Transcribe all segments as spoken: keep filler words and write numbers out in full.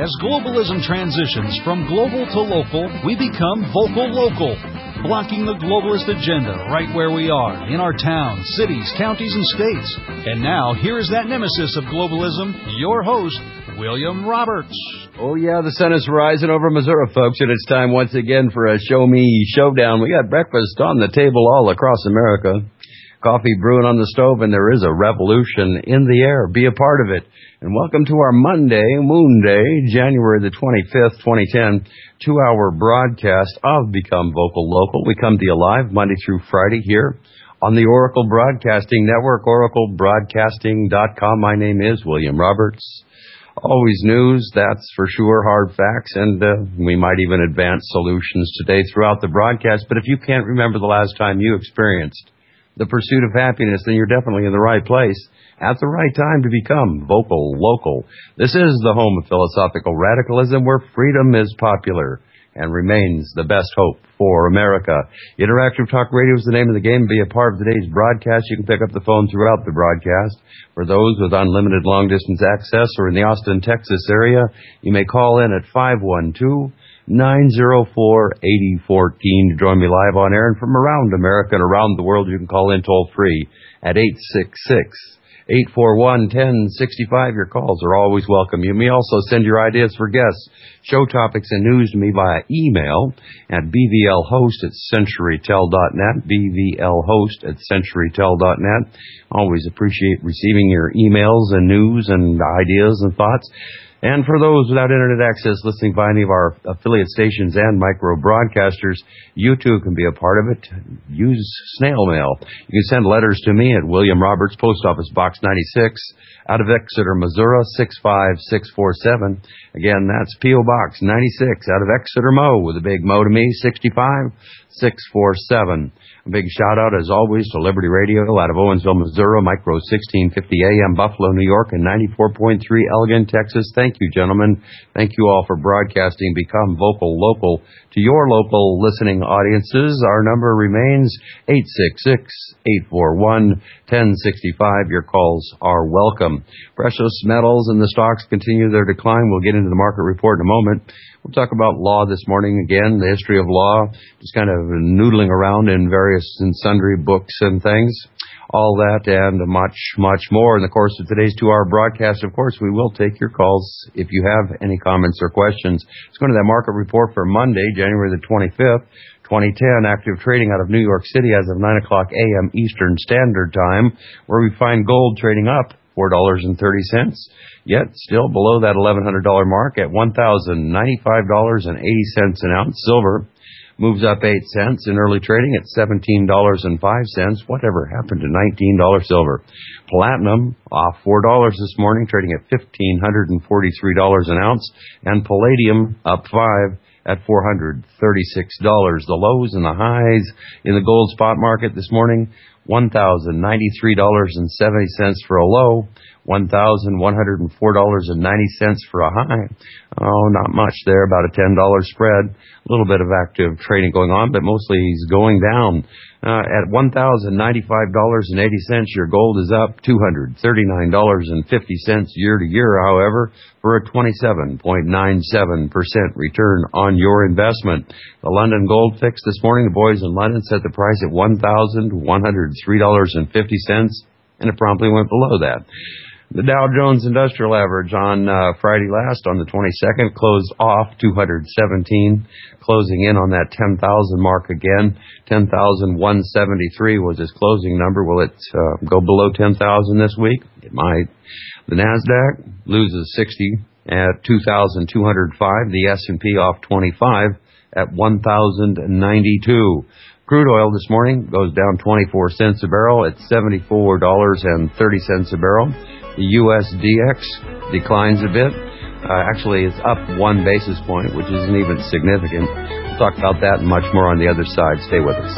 As globalism transitions from global to local, we become vocal local, blocking the globalist agenda right where we are, in our towns, cities, counties, and states. And now, here is that nemesis of globalism, your host, William Roberts. Oh, yeah, the sun is rising over Missouri, folks, and it's time once again for a Show Me Showdown. We got breakfast on the table all across America, coffee brewing on the stove, and there is a revolution in the air. Be a part of it. And welcome to our Monday, Moon Day, January the twenty-fifth, twenty ten, two-hour broadcast of Become Vocal Local. We come to you live Monday through Friday here on the Oracle Broadcasting Network, oracle broadcasting dot com. My name is William Roberts. Always news, that's for sure, hard facts, and uh, we might even advance solutions today throughout the broadcast. But if you can't remember the last time you experienced the pursuit of happiness, then you're definitely in the right place at the right time to become vocal local. This is the home of philosophical radicalism, where freedom is popular and remains the best hope for America. Interactive Talk Radio is the name of the game. Be a part of today's broadcast. You can pick up the phone throughout the broadcast. For those with unlimited long-distance access or in the Austin, Texas area, you may call in at five one two, nine zero four, eight zero one four to join me live on air. And from around America and around the world, you can call in toll-free at eight six six, eight four one, one zero six five. Your calls are always welcome. You may also send your ideas for guests, show topics, and news to me via email at b v l host at century tel dot net, b v l host at century tel dot net. Always appreciate receiving your emails and news and ideas and thoughts. And for those without internet access listening via any of our affiliate stations and micro broadcasters, you too can be a part of it. Use snail mail. You can send letters to me at William Roberts, Post Office Box ninety-six, out of Exeter, Missouri, six five six four seven. Again, that's P O Box ninety-six, out of Exeter, Mo, with a big Mo to me, sixty-five six four seven. A big shout-out, as always, to Liberty Radio out of Owensville, Missouri, Micro sixteen fifty A M, Buffalo, New York, and ninety-four point three Elgin, Texas. Thank you, gentlemen. Thank you all for broadcasting Become Vocal Local to your local listening audiences. Our number remains eight six six, eight four one, one zero six five. Your calls are welcome. Precious metals and the stocks continue their decline. We'll get into the market report in a moment. We'll talk about law this morning again, the history of law, just kind of noodling around in various and sundry books and things. All that and much, much more in the course of today's two-hour broadcast. Of course, we will take your calls if you have any comments or questions. Let's go to that market report for Monday, January the twenty-fifth, twenty ten. Active trading out of New York City as of nine o'clock a m Eastern Standard Time, where we find gold trading up four dollars and thirty cents, yet still below that eleven hundred dollars mark at one thousand ninety-five dollars and eighty cents an ounce. Silver moves up eight cents in early trading at seventeen dollars and five cents. Whatever happened to nineteen dollars silver? Platinum off four dollars this morning, trading at one thousand five hundred forty-three dollars an ounce. And palladium up five at four hundred thirty-six dollars. The lows and the highs in the gold spot market this morning: one thousand ninety-three dollars and seventy cents for a low, one thousand one hundred four dollars and ninety cents for a high. Oh, not much there, about a ten dollars spread. A little bit of active trading going on, but mostly it's going down. Uh, at one thousand ninety-five dollars and eighty cents, your gold is up two hundred thirty-nine dollars and fifty cents year to year, however, for a twenty-seven point nine seven percent return on your investment. The London Gold Fix this morning, the boys in London set the price at one thousand one hundred three dollars and fifty cents, and it promptly went below that. The Dow Jones Industrial Average on uh, Friday last, on the twenty-second, closed off two hundred seventeen, closing in on that ten thousand mark again. ten thousand one hundred seventy-three was its closing number. Will it uh, go below ten thousand this week? It might. The Nasdaq loses sixty at two thousand two hundred five. The S and P off twenty-five at one thousand ninety-two. Crude oil this morning goes down twenty-four cents a barrel at seventy-four dollars and thirty cents a barrel. The U S D X declines a bit. Uh, actually, it's up one basis point, which isn't even significant. We'll talk about that and much more on the other side. Stay with us.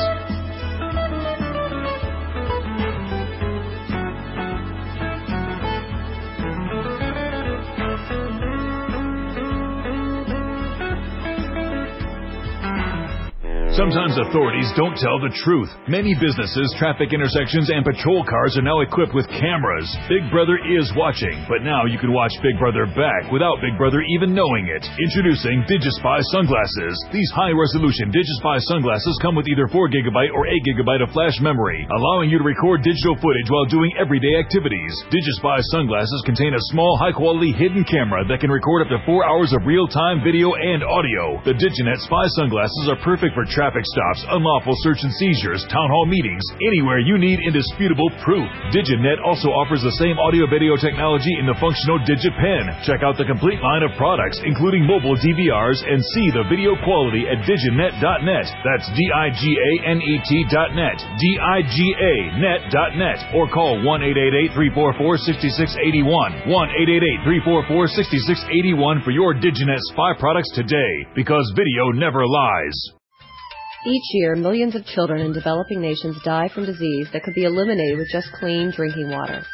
So Sometimes authorities don't tell the truth. Many businesses, traffic intersections, and patrol cars are now equipped with cameras. Big Brother is watching, but now you can watch Big Brother back without Big Brother even knowing it. Introducing DigiSpy sunglasses. These high-resolution DigiSpy sunglasses come with either four gigabyte or eight gigabyte of flash memory, allowing you to record digital footage while doing everyday activities. DigiSpy sunglasses contain a small, high-quality hidden camera that can record up to four hours of real-time video and audio. The DigiNet Spy sunglasses are perfect for traffic stops, unlawful search and seizures, town hall meetings, anywhere you need indisputable proof. DigiNet also offers the same audio-video technology in the functional DigiPen. Check out the complete line of products, including mobile D V Rs, and see the video quality at diginet dot net. That's D I G A N E T dot net. D I G A net dot net. Or call one eight eight eight, three four four, six six eight one. one eight eight eight, three four four, six six eight one for your DigiNet Spy products today, because video never lies. Each year, millions of children in developing nations die from disease that could be eliminated with just clean drinking water.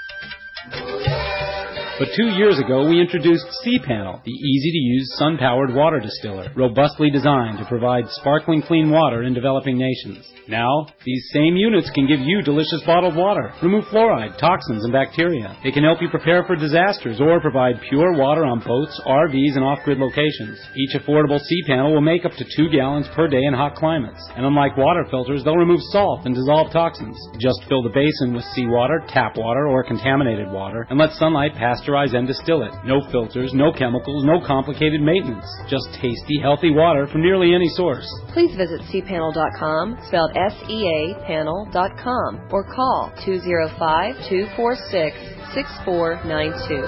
But two years ago, we introduced C-Panel, the easy-to-use sun-powered water distiller, robustly designed to provide sparkling clean water in developing nations. Now, these same units can give you delicious bottled water, remove fluoride, toxins, and bacteria. It can help you prepare for disasters or provide pure water on boats, R Vs, and off-grid locations. Each affordable C-Panel will make up to two gallons per day in hot climates. And unlike water filters, they'll remove salt and dissolve toxins. Just fill the basin with seawater, tap water, or contaminated water, and let sunlight pasteurize and distill it. No filters, no chemicals, no complicated maintenance. Just tasty, healthy water from nearly any source. Please visit C panel dot com, spelled S E A panel dot com, or call two oh five, two four six, six four nine two.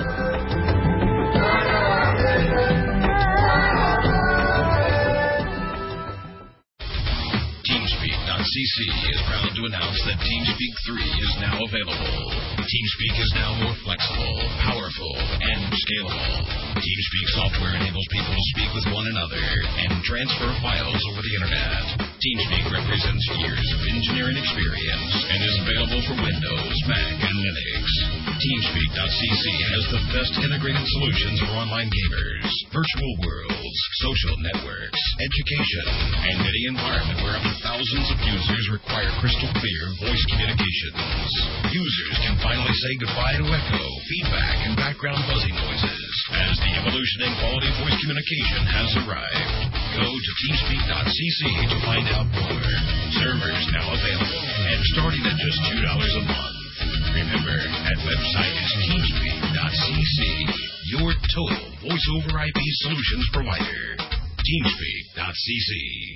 TeamSpeak dot C C is proud to announce that TeamSpeak three is now available. TeamSpeak is now more flexible, powerful, and scalable. TeamSpeak software enables people to speak with one another and transfer files over the Internet. TeamSpeak represents years of engineering experience and is available for Windows, Mac, and Linux. TeamSpeak dot C C has the best integrated solutions for online gamers, virtual worlds, social networks, education, and any environment where up to thousands of users require crystal clear voice communications. Users can finally say goodbye to echo, feedback, and background buzzing noises as the evolution in quality voice communication has arrived. Go to TeamSpeak dot C C to find out more. Servers now available and starting at just two dollars a month. Remember, that website is TeamSpeak dot C C, your total voice over I P solutions provider. TeamSpeak dot C C.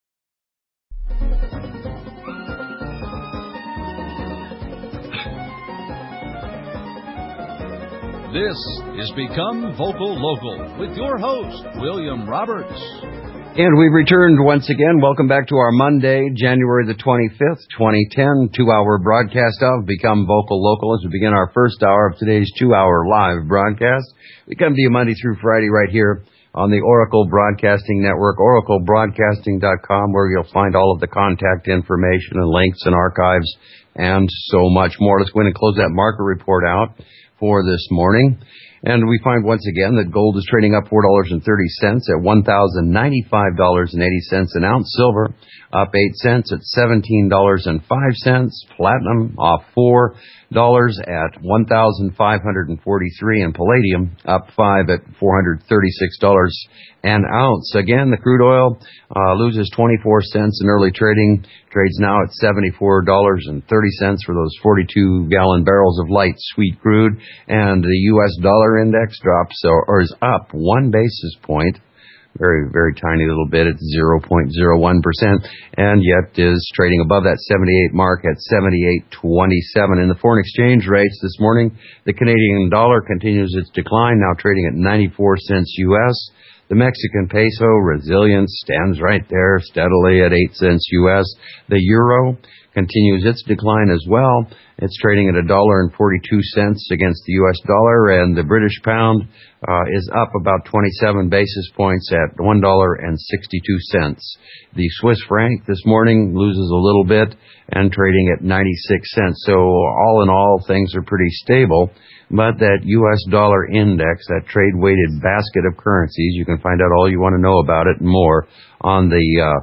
This is Become Vocal Local with your host, William Roberts. And we've returned once again. Welcome back to our Monday, January the twenty-fifth, twenty ten, two-hour broadcast of Become Vocal Local as we begin our first hour of today's two-hour live broadcast. We come to you Monday through Friday right here on the Oracle Broadcasting Network, oracle broadcasting dot com, where you'll find all of the contact information and links and archives and so much more. Let's go in and close that market report out for this morning. And we find once again that gold is trading up four dollars and thirty cents at one thousand ninety-five dollars and eighty cents an ounce. Silver up eight cents at seventeen dollars and five cents. Platinum off four dollars at one thousand five hundred forty-three dollars. And palladium up five at four hundred thirty-six dollars an ounce. Again, the crude oil uh, loses twenty-four cents in early trading. Trades now at seventy-four dollars and thirty cents for those forty-two gallon barrels of light sweet crude. And the U S dollar index drops or, or is up one basis point. Very, very tiny little bit at zero point zero one percent, and yet is trading above that seventy-eight mark at seventy-eight twenty-seven. In the foreign exchange rates this morning, the Canadian dollar continues its decline, now trading at ninety-four cents U S. The Mexican peso, resilient, stands right there steadily at eight cents U S. The euro continues its decline as well. It's trading at a dollar and forty-two cents against the U S dollar, and the British pound uh, is up about twenty-seven basis points at one dollar and sixty-two cents. The Swiss franc this morning loses a little bit and trading at ninety-six cents. So all in all, things are pretty stable. But that U S dollar index, that trade-weighted basket of currencies, you can find out all you want to know about it and more on the uh,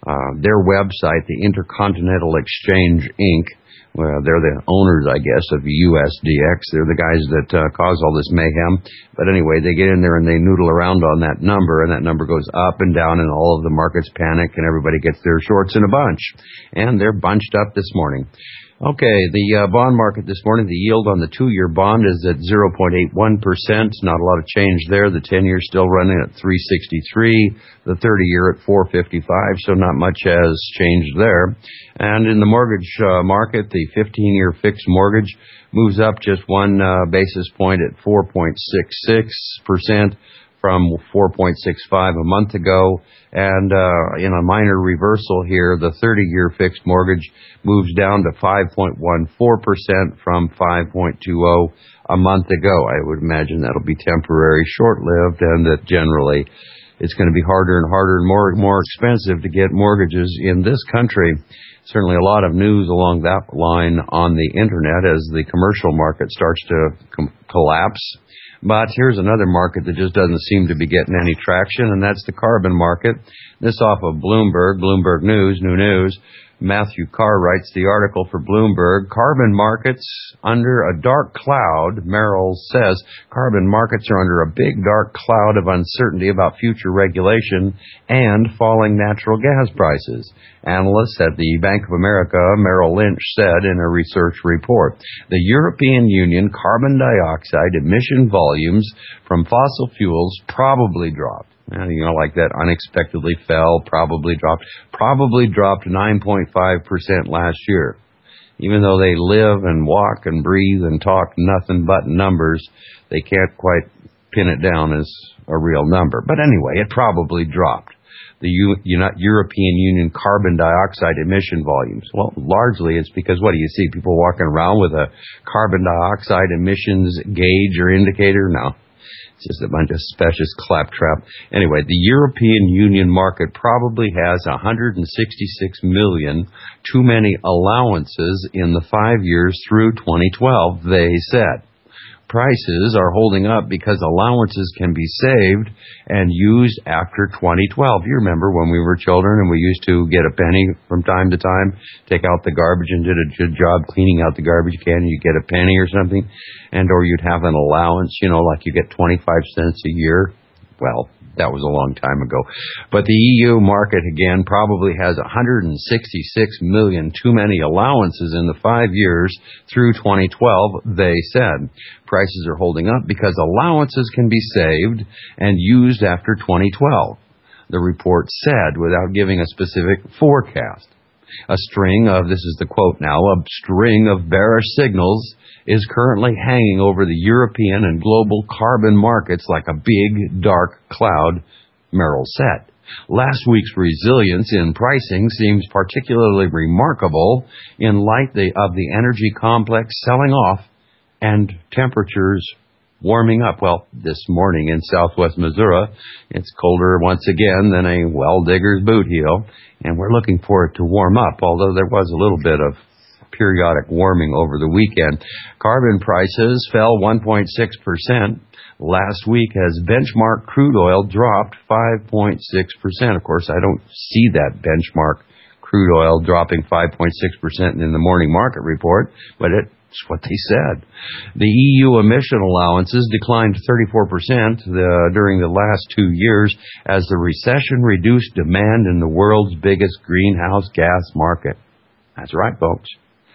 Uh, their website, the Intercontinental Exchange, Incorporated, well, they're the owners, I guess, of U S D X. They're the guys that uh, cause all this mayhem. But anyway, they get in there and they noodle around on that number, and that number goes up and down, and all of the markets panic, and everybody gets their shorts in a bunch. And they're bunched up this morning. Okay, the uh, bond market this morning, the yield on the two-year bond is at zero point eight one percent. Not a lot of change there. The ten-year still running at three sixty-three. The thirty-year at four fifty-five, so not much has changed there. And in the mortgage uh, market, the fifteen-year fixed mortgage moves up just one uh, basis point at four point six six percent. From four point six five a month ago. And uh, in a minor reversal here, the thirty-year fixed mortgage moves down to five point one four percent from five point two zero a month ago. I would imagine that'll be temporary, short-lived, and that generally it's going to be harder and harder and more more expensive to get mortgages in this country. Certainly a lot of news along that line on the Internet as the commercial market starts to com- collapse. But here's another market that just doesn't seem to be getting any traction, and that's the carbon market. This off of Bloomberg, Bloomberg News, New News. Matthew Carr writes the article for Bloomberg. Carbon markets under a dark cloud, Merrill says, carbon markets are under a big dark cloud of uncertainty about future regulation and falling natural gas prices. Analysts at the Bank of America, Merrill Lynch, said in a research report. The European Union carbon dioxide emission volumes from fossil fuels probably dropped. And, you know, like that unexpectedly fell, probably dropped, probably dropped nine point five percent last year. Even though they live and walk and breathe and talk nothing but numbers, they can't quite pin it down as a real number. But anyway, it probably dropped. The U- European Union carbon dioxide emission volumes. Well, largely it's because, what do you see? People walking around with a carbon dioxide emissions gauge or indicator? No. It's just a bunch of specious claptrap. Anyway, the European Union market probably has one hundred sixty-six million too many allowances in the five years through twenty twelve, they said. Prices are holding up because allowances can be saved and used after twenty twelve. You remember when we were children and we used to get a penny from time to time, take out the garbage and did a good job cleaning out the garbage can, and you get a penny or something, and or you'd have an allowance, you know, like you get twenty-five cents a year. Well, that was a long time ago. But the E U market, again, probably has one hundred sixty-six million too many allowances in the five years through twenty twelve, they said. Prices are holding up because allowances can be saved and used after twenty twelve, the report said, without giving a specific forecast. A string of, this is the quote now, a string of bearish signals is currently hanging over the European and global carbon markets like a big, dark cloud, Merrill said. Last week's resilience in pricing seems particularly remarkable in light of the energy complex selling off and temperatures warming up. Well, this morning in southwest Missouri, it's colder once again than a well-digger's boot heel, and we're looking for it to warm up, although there was a little bit of periodic warming over the weekend. Carbon prices fell one point six percent last week as benchmark crude oil dropped five point six percent. Of course, I don't see that benchmark crude oil dropping five point six percent in the morning market report, but it That's what they said. The E U emission allowances declined thirty-four percent the, during the last two years as the recession reduced demand in the world's biggest greenhouse gas market. That's right, folks.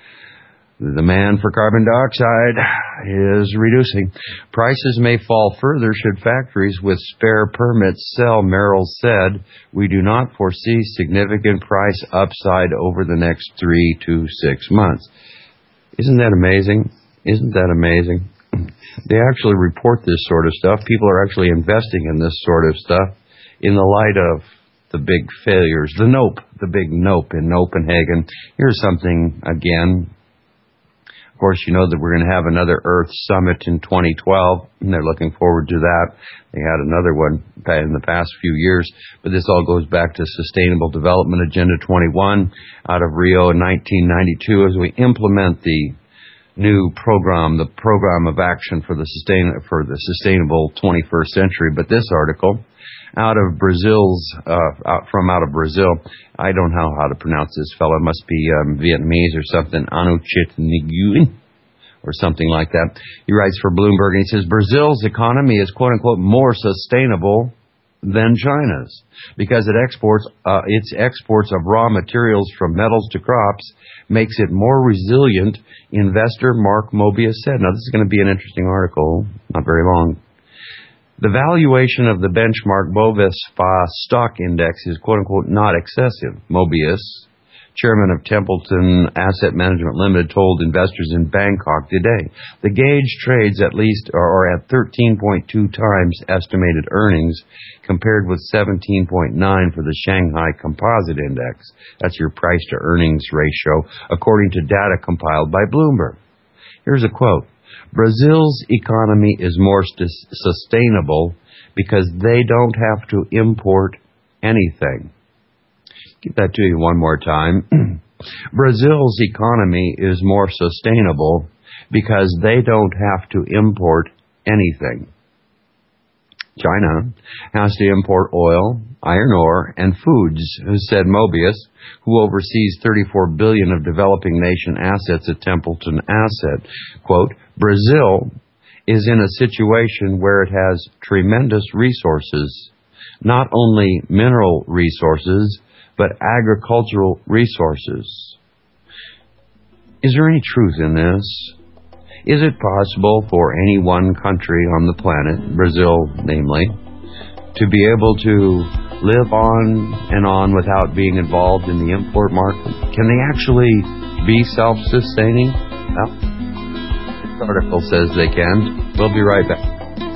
The demand for carbon dioxide is reducing. Prices may fall further should factories with spare permits sell, Merrill said. We do not foresee significant price upside over the next three to six months. Isn't that amazing? Isn't that amazing? They actually report this sort of stuff. People are actually investing in this sort of stuff in the light of the big failures. The nope, the big nope in Copenhagen. Here's something again. Of course, you know that we're going to have another Earth Summit in twenty twelve, and they're looking forward to that. They had another one in the past few years, but this all goes back to Sustainable Development Agenda twenty-one out of Rio in nineteen ninety-two as we implement the new program, the program of action for the sustain for the sustainable twenty-first century. But this article, out of Brazil's, uh, out from out of Brazil. I don't know how to pronounce this fellow. It must be um, Vietnamese or something. Anuchit Nguyen or something like that. He writes for Bloomberg, and he says, Brazil's economy is, quote-unquote, more sustainable than China's because it exports uh, its exports of raw materials from metals to crops makes it more resilient, investor Mark Mobius said. Now, this is going to be an interesting article, not very long. The valuation of the benchmark Bovespa stock index is, quote-unquote, not excessive. Mobius, chairman of Templeton Asset Management Limited, told investors in Bangkok today. The gauge trades at least or at thirteen point two times estimated earnings compared with seventeen point nine for the Shanghai Composite Index. That's your price to earnings ratio, according to data compiled by Bloomberg. Here's a quote. Brazil's economy is more st- sustainable because they don't have to import anything. Get that to you one more time. Brazil's economy is more sustainable because they don't have to import anything. China has to import oil, iron ore, and foods, said Mobius, who oversees thirty-four billion dollars of developing nation assets at Templeton Asset. Quote, Brazil is in a situation where it has tremendous resources, not only mineral resources, but agricultural resources. Is there any truth in this? Is it possible for any one country on the planet, Brazil namely, to be able to live on and on without being involved in the import market? Can they actually be self-sustaining? Well, this article says they can. We'll be right back.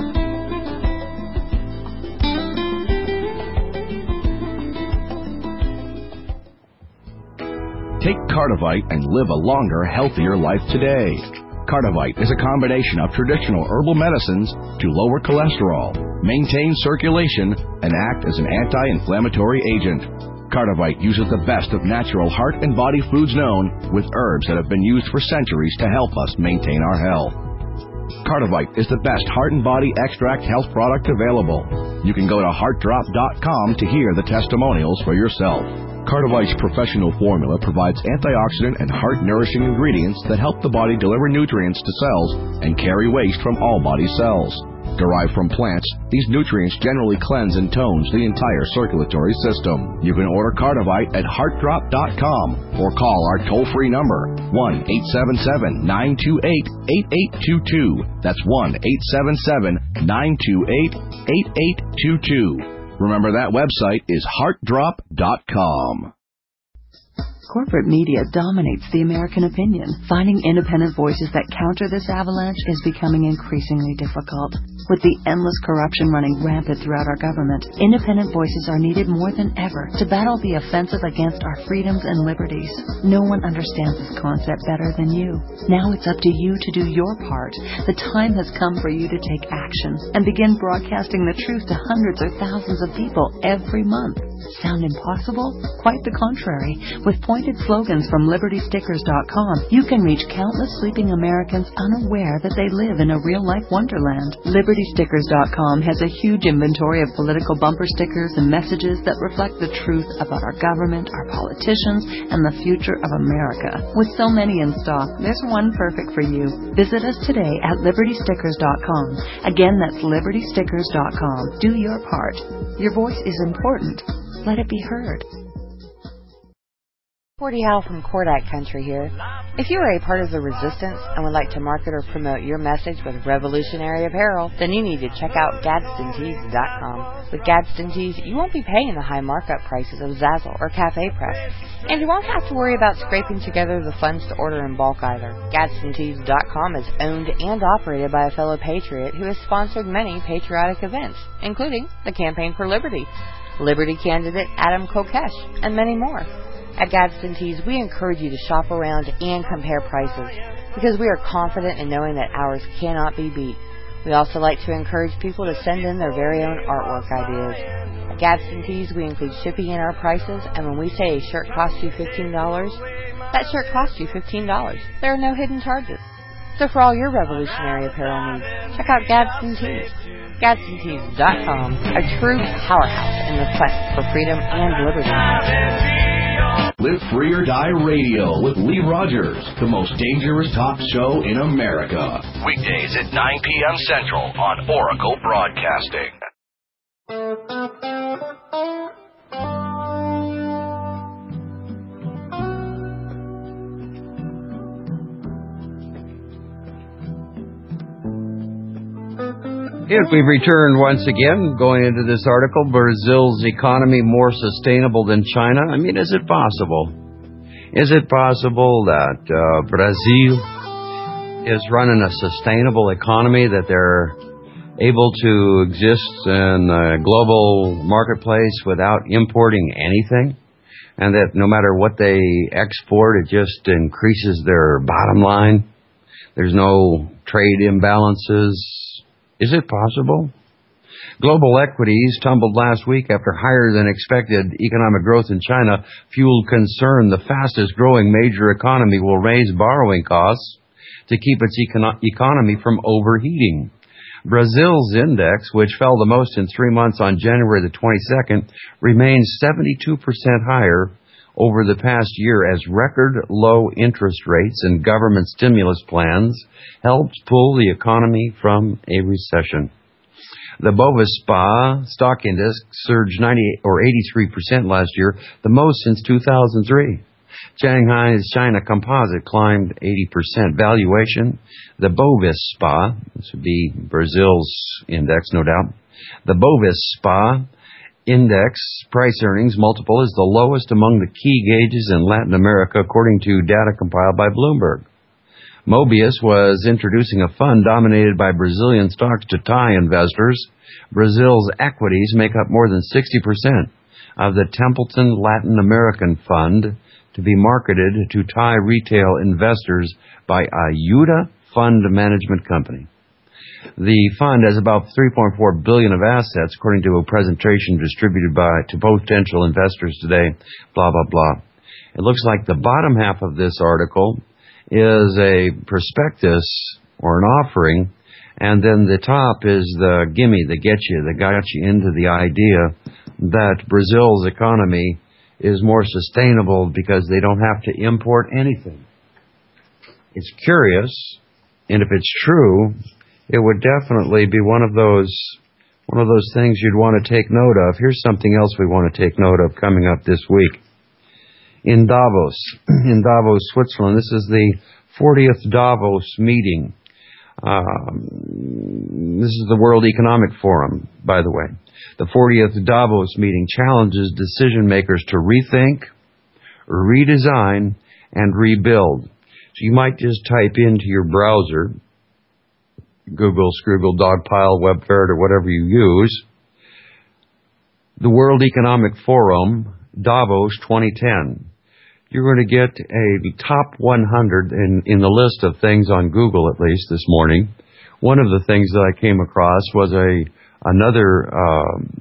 Take Cardivite and live a longer, healthier life today. Cardivite is a combination of traditional herbal medicines to lower cholesterol, maintain circulation, and act as an anti-inflammatory agent. Cardivite uses the best of natural heart and body foods known, with herbs that have been used for centuries to help us maintain our health. Cardivite is the best heart and body extract health product available. You can go to heart drop dot com to hear the testimonials for yourself. Cardivite's professional formula provides antioxidant and heart-nourishing ingredients that help the body deliver nutrients to cells and carry waste from all body cells. Derived from plants, these nutrients generally cleanse and tones the entire circulatory system. You can order Cardivite at heart drop dot com or call our toll-free number, one eight seven seven, nine two eight, eight eight two two. That's one eight seven seven, nine two eight, eight eight two two. Remember, that website is heart drop dot com. Corporate media dominates the American opinion. Finding independent voices that counter this avalanche is becoming increasingly difficult. With the endless corruption running rampant throughout our government, independent voices are needed more than ever to battle the offensive against our freedoms and liberties. No one understands this concept better than you. Now it's up to you to do your part. The time has come for you to take action and begin broadcasting the truth to hundreds or thousands of people every month. Sound impossible? Quite the contrary. With pointed slogans from liberty stickers dot com, you can reach countless sleeping Americans unaware that they live in a real-life wonderland. liberty stickers dot com has a huge inventory of political bumper stickers and messages that reflect the truth about our government, our politicians, and the future of America. With so many in stock, there's one perfect for you. Visit us today at liberty stickers dot com. Again, that's liberty stickers dot com. Do your part. Your voice is important. Let it be heard. Cordy Howe from Cordat Country here. If you are a part of the resistance and would like to market or promote your message with revolutionary apparel, then you need to check out Gadsden Tees dot com. With Gadsden Tees, you won't be paying the high markup prices of Zazzle or Cafe Press, and you won't have to worry about scraping together the funds to order in bulk either. Gadsden Tees dot com is owned and operated by a fellow patriot who has sponsored many patriotic events, including the Campaign for Liberty, Liberty candidate Adam Kokesh, and many more. At Gadsden Tees, we encourage you to shop around and compare prices because we are confident in knowing that ours cannot be beat. We also like to encourage people to send in their very own artwork ideas. At Gadsden Tees, we include shipping in our prices, and when we say a shirt costs you fifteen dollars, that shirt costs you fifteen dollars. There are no hidden charges. So for all your revolutionary apparel needs, check out Gadsden Tees. Gadsden Tees dot com, a true powerhouse in the quest for freedom and liberty. Live Free or Die Radio with Lee Rogers, the most dangerous talk show in America. Weekdays at nine p.m. Central on Oracle Broadcasting. If we've returned once again, going into this article, Brazil's economy more sustainable than China. I mean, is it possible? Is it possible that uh, Brazil is running a sustainable economy, that they're able to exist in a global marketplace without importing anything? And that no matter what they export, it just increases their bottom line? There's no trade imbalances? Is it possible? Global equities tumbled last week after higher than expected economic growth in China fueled concern the fastest growing major economy will raise borrowing costs to keep its econo- economy from overheating. Brazil's index, which fell the most in three months on January the twenty-second, remains seventy-two percent higher over the past year as record low interest rates and government stimulus plans helped pull the economy from a recession. The Bovespa stock index surged ninety or eighty-three percent last year, the most since two thousand three. Shanghai's China Composite climbed eighty percent. Valuation, the Bovespa, this would be Brazil's index, no doubt. The Bovespa index price earnings multiple is the lowest among the key gauges in Latin America, according to data compiled by Bloomberg. Mobius was introducing a fund dominated by Brazilian stocks to Thai investors. Brazil's equities make up more than sixty percent of the Templeton Latin American Fund, to be marketed to Thai retail investors by Ayuda Fund Management Company. The fund has about three point four billion dollars of assets, according to a presentation distributed by to potential investors today, blah, blah, blah. It looks like the bottom half of this article is a prospectus or an offering, and then the top is the gimme, the get you, that got you into the idea that Brazil's economy is more sustainable because they don't have to import anything. It's curious, and if it's true, it would definitely be one of those one of those things you'd want to take note of. Here's something else we want to take note of coming up this week. In Davos, in Davos, Switzerland, this is the fortieth Davos meeting. Um, this is the World Economic Forum, by the way. The fortieth Davos meeting challenges decision makers to rethink, redesign, and rebuild. So you might just type into your browser, Google, Scroogle, Dogpile, WebFerret, or whatever you use, the World Economic Forum, Davos twenty ten. You're going to get a top one hundred in, in the list of things on Google, at least this morning. One of the things that I came across was a another um,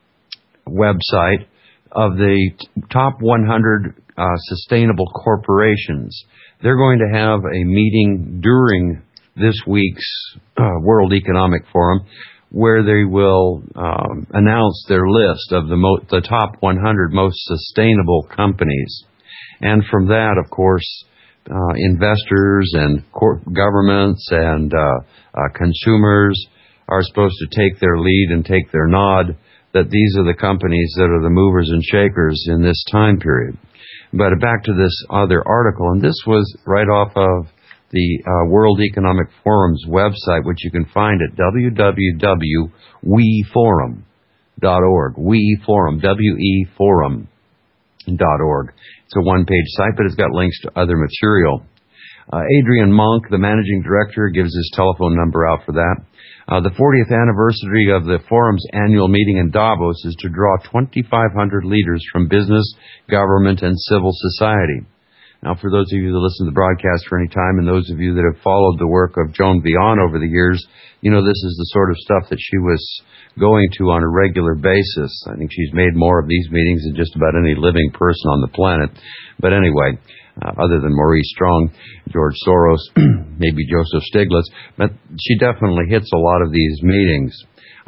website of the top one hundred uh, sustainable corporations. They're going to have a meeting during this week's uh, World Economic Forum where they will um, announce their list of the, mo- the top one hundred most sustainable companies. And from that, of course, uh, investors and cor- governments and uh, uh, consumers are supposed to take their lead and take their nod that these are the companies that are the movers and shakers in this time period. But back to this other article, and this was right off of the uh, World Economic Forum's website, which you can find at w w w dot we forum dot org. WeForum, W E Forum dot org. It's a one-page site, but it's got links to other material. Uh, Adrian Monk, the managing director, gives his telephone number out for that. Uh, the fortieth anniversary of the forum's annual meeting in Davos is to draw twenty-five hundred leaders from business, government, and civil society. Now, for those of you that listen to the broadcast for any time, and those of you that have followed the work of Joan Vion over the years, you know this is the sort of stuff that she was going to on a regular basis. I think she's made more of these meetings than just about any living person on the planet. But anyway, uh, other than Maurice Strong, George Soros, maybe Joseph Stiglitz, but she definitely hits a lot of these meetings.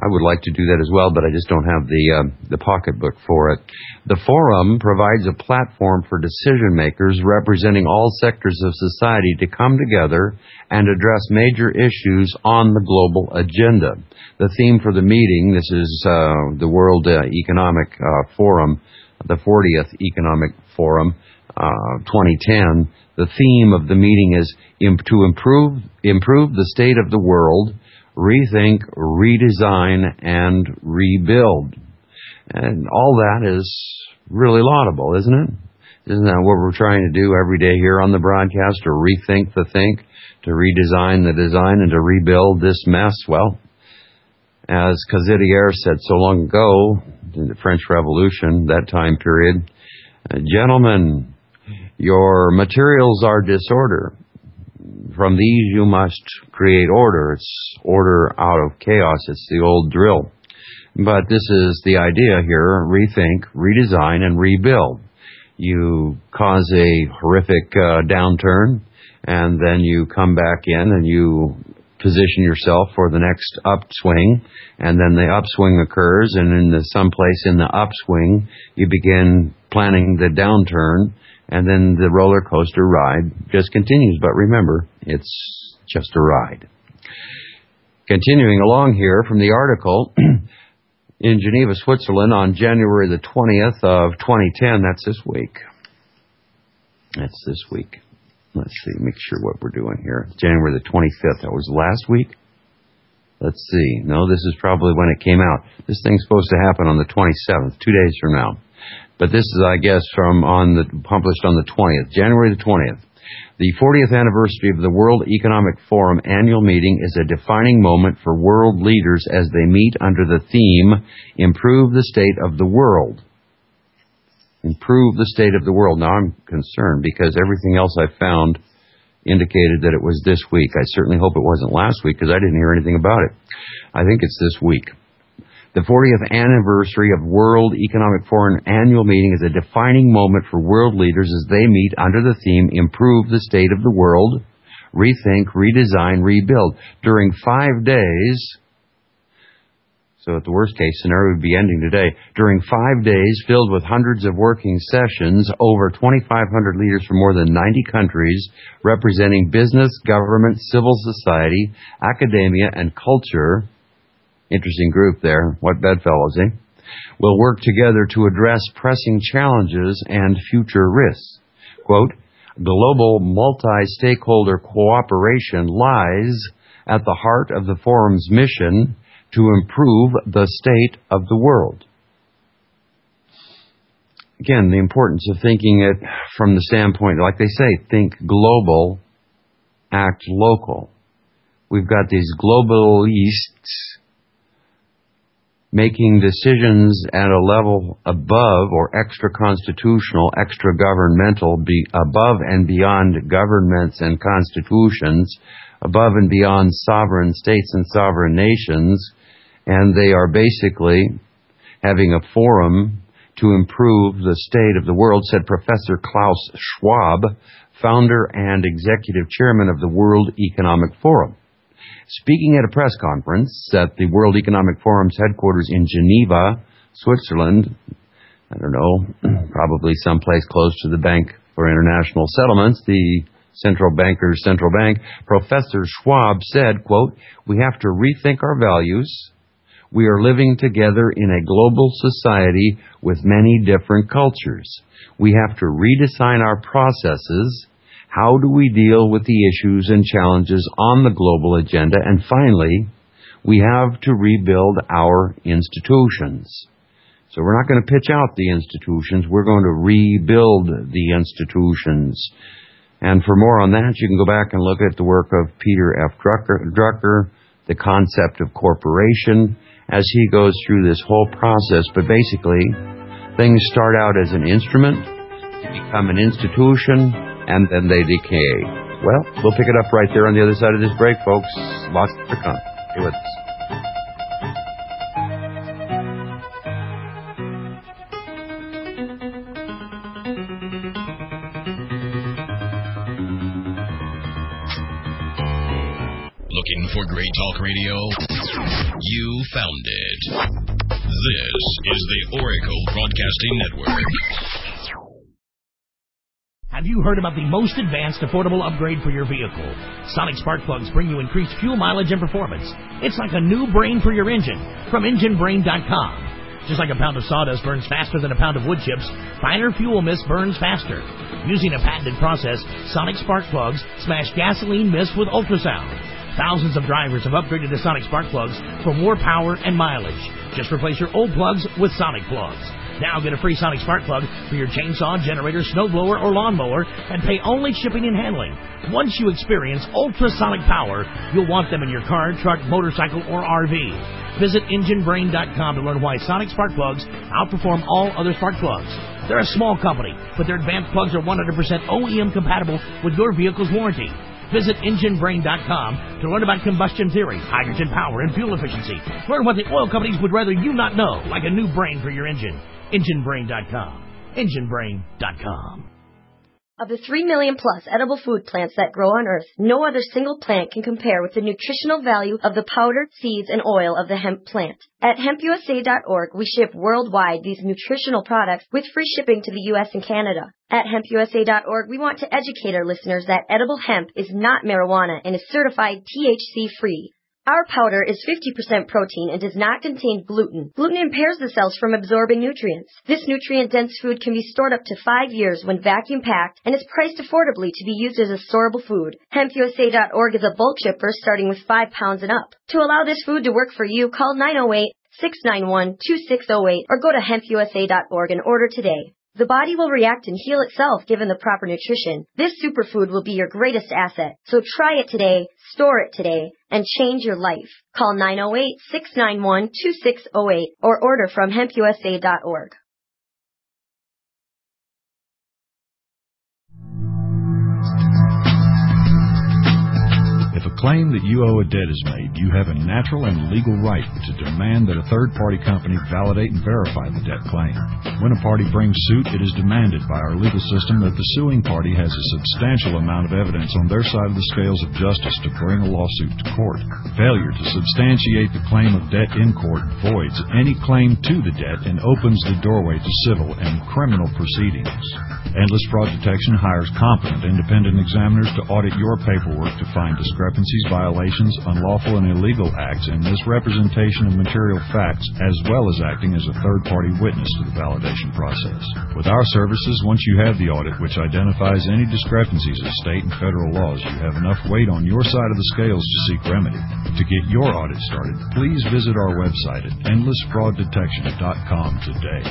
I would like to do that as well, but I just don't have the uh, the pocketbook for it. The forum provides a platform for decision makers representing all sectors of society to come together and address major issues on the global agenda. The theme for the meeting, this is uh, the World uh, Economic uh, Forum, the fortieth Economic Forum, uh, twenty ten. The theme of the meeting is imp- to improve improve the state of the world, rethink, redesign, and rebuild. And all that is really laudable, isn't it? Isn't that what we're trying to do every day here on the broadcast? To rethink the think, to redesign the design, and to rebuild this mess? Well, as Cazadier said so long ago, in the French Revolution, that time period, uh, gentlemen, your materials are disorder. From these you must create order. It's order out of chaos. It's the old drill. But this is the idea here: rethink, redesign, and rebuild. You cause a horrific uh, downturn, and then you come back in and you position yourself for the next upswing, and then the upswing occurs, and in the someplace in the upswing, you begin planning the downturn, and then the roller coaster ride just continues. But remember, it's just a ride. Continuing along here from the article, in Geneva, Switzerland, on January the twentieth of twenty ten, that's this week. That's this week. Let's see, make sure what we're doing here. January the twenty-fifth, that was last week? Let's see. No, this is probably when it came out. This thing's supposed to happen on the twenty-seventh, two days from now. But this is, I guess, from on the published on the twentieth, January the twentieth. The fortieth anniversary of the World Economic Forum annual meeting is a defining moment for world leaders as they meet under the theme, Improve the State of the World. Improve the state of the world. Now, I'm concerned because everything else I found indicated that it was this week. I certainly hope it wasn't last week because I didn't hear anything about it. I think it's this week. The fortieth anniversary of World Economic Forum annual meeting is a defining moment for world leaders as they meet under the theme, Improve the State of the World, Rethink, Redesign, Rebuild. During five days, so at the worst case scenario, we'd be ending today. During five days, filled with hundreds of working sessions, over twenty-five hundred leaders from more than ninety countries, representing business, government, civil society, academia, and culture, interesting group there, what bedfellows, eh? Will work together to address pressing challenges and future risks. Quote, global multi-stakeholder cooperation lies at the heart of the forum's mission to improve the state of the world. Again, the importance of thinking it from the standpoint, like they say, think global, act local. We've got these globalists making decisions at a level above or extra-constitutional, extra-governmental, be above and beyond governments and constitutions, above and beyond sovereign states and sovereign nations, and they are basically having a forum to improve the state of the world, said Professor Klaus Schwab, founder and executive chairman of the World Economic Forum. Speaking at a press conference at the World Economic Forum's headquarters in Geneva, Switzerland, I don't know, probably someplace close to the Bank for International Settlements, the central banker's central bank, Professor Schwab said, quote, we have to rethink our values. We are living together in a global society with many different cultures. We have to redesign our processes. How do we deal with the issues and challenges on the global agenda? And finally, we have to rebuild our institutions. So we're not going to pitch out the institutions. We're going to rebuild the institutions. And for more on that, you can go back and look at the work of Peter F. Drucker, Drucker, the concept of corporation, as he goes through this whole process. But basically, things start out as an instrument, they become an institution, and then they decay. Well, we'll pick it up right there on the other side of this break, folks. Lots to come. Stay with us. Looking for great talk radio? You found it. This is the Oracle Broadcasting Network. Have you heard about the most advanced affordable upgrade for your vehicle? Sonic Spark Plugs bring you increased fuel mileage and performance. It's like a new brain for your engine from engine brain dot com. Just like a pound of sawdust burns faster than a pound of wood chips, finer fuel mist burns faster. Using a patented process, Sonic Spark Plugs smash gasoline mist with ultrasound. Thousands of drivers have upgraded to Sonic Spark Plugs for more power and mileage. Just replace your old plugs with Sonic Plugs. Now get a free Sonic Spark Plug for your chainsaw, generator, snowblower, or lawnmower, and pay only shipping and handling. Once you experience ultrasonic power, you'll want them in your car, truck, motorcycle, or R V. Visit engine brain dot com to learn why Sonic Spark Plugs outperform all other spark plugs. They're a small company, but their advanced plugs are one hundred percent O E M compatible with your vehicle's warranty. Visit engine brain dot com to learn about combustion theory, hydrogen power, and fuel efficiency. Learn what the oil companies would rather you not know, like a new brain for your engine. engine brain dot com. engine brain dot com. Of the three million plus edible food plants that grow on Earth, no other single plant can compare with the nutritional value of the powdered seeds and oil of the hemp plant. At hemp U S A dot org, we ship worldwide these nutritional products with free shipping to the U S and Canada. At hemp U S A dot org, we want to educate our listeners that edible hemp is not marijuana and is certified T H C-free. Our powder is fifty percent protein and does not contain gluten. Gluten impairs the cells from absorbing nutrients. This nutrient-dense food can be stored up to five years when vacuum-packed and is priced affordably to be used as a storable food. hemp U S A dot org is a bulk shipper starting with five pounds and up. To allow this food to work for you, call nine oh eight, six nine one, two six oh eight or go to hemp U S A dot org and order today. The body will react and heal itself given the proper nutrition. This superfood will be your greatest asset. So try it today, store it today, and change your life. Call nine oh eight, six nine one, two six oh eight or order from hemp U S A dot org. If a claim that you owe a debt is made, you have a natural and legal right to demand that a third-party company validate and verify the debt claim. When a party brings suit, it is demanded by our legal system that the suing party has a substantial amount of evidence on their side of the scales of justice to bring a lawsuit to court. Failure to substantiate the claim of debt in court voids any claim to the debt and opens the doorway to civil and criminal proceedings. Endless Fraud Detection hires competent independent examiners to audit your paperwork to find discrepancies, violations, unlawful and illegal acts, and misrepresentation of material facts, as well as acting as a third-party witness to the validation process. With our services, once you have the audit which identifies any discrepancies of state and federal laws, you have enough weight on your side of the scales to seek remedy. To get your audit started, please visit our website at endless fraud detection dot com today.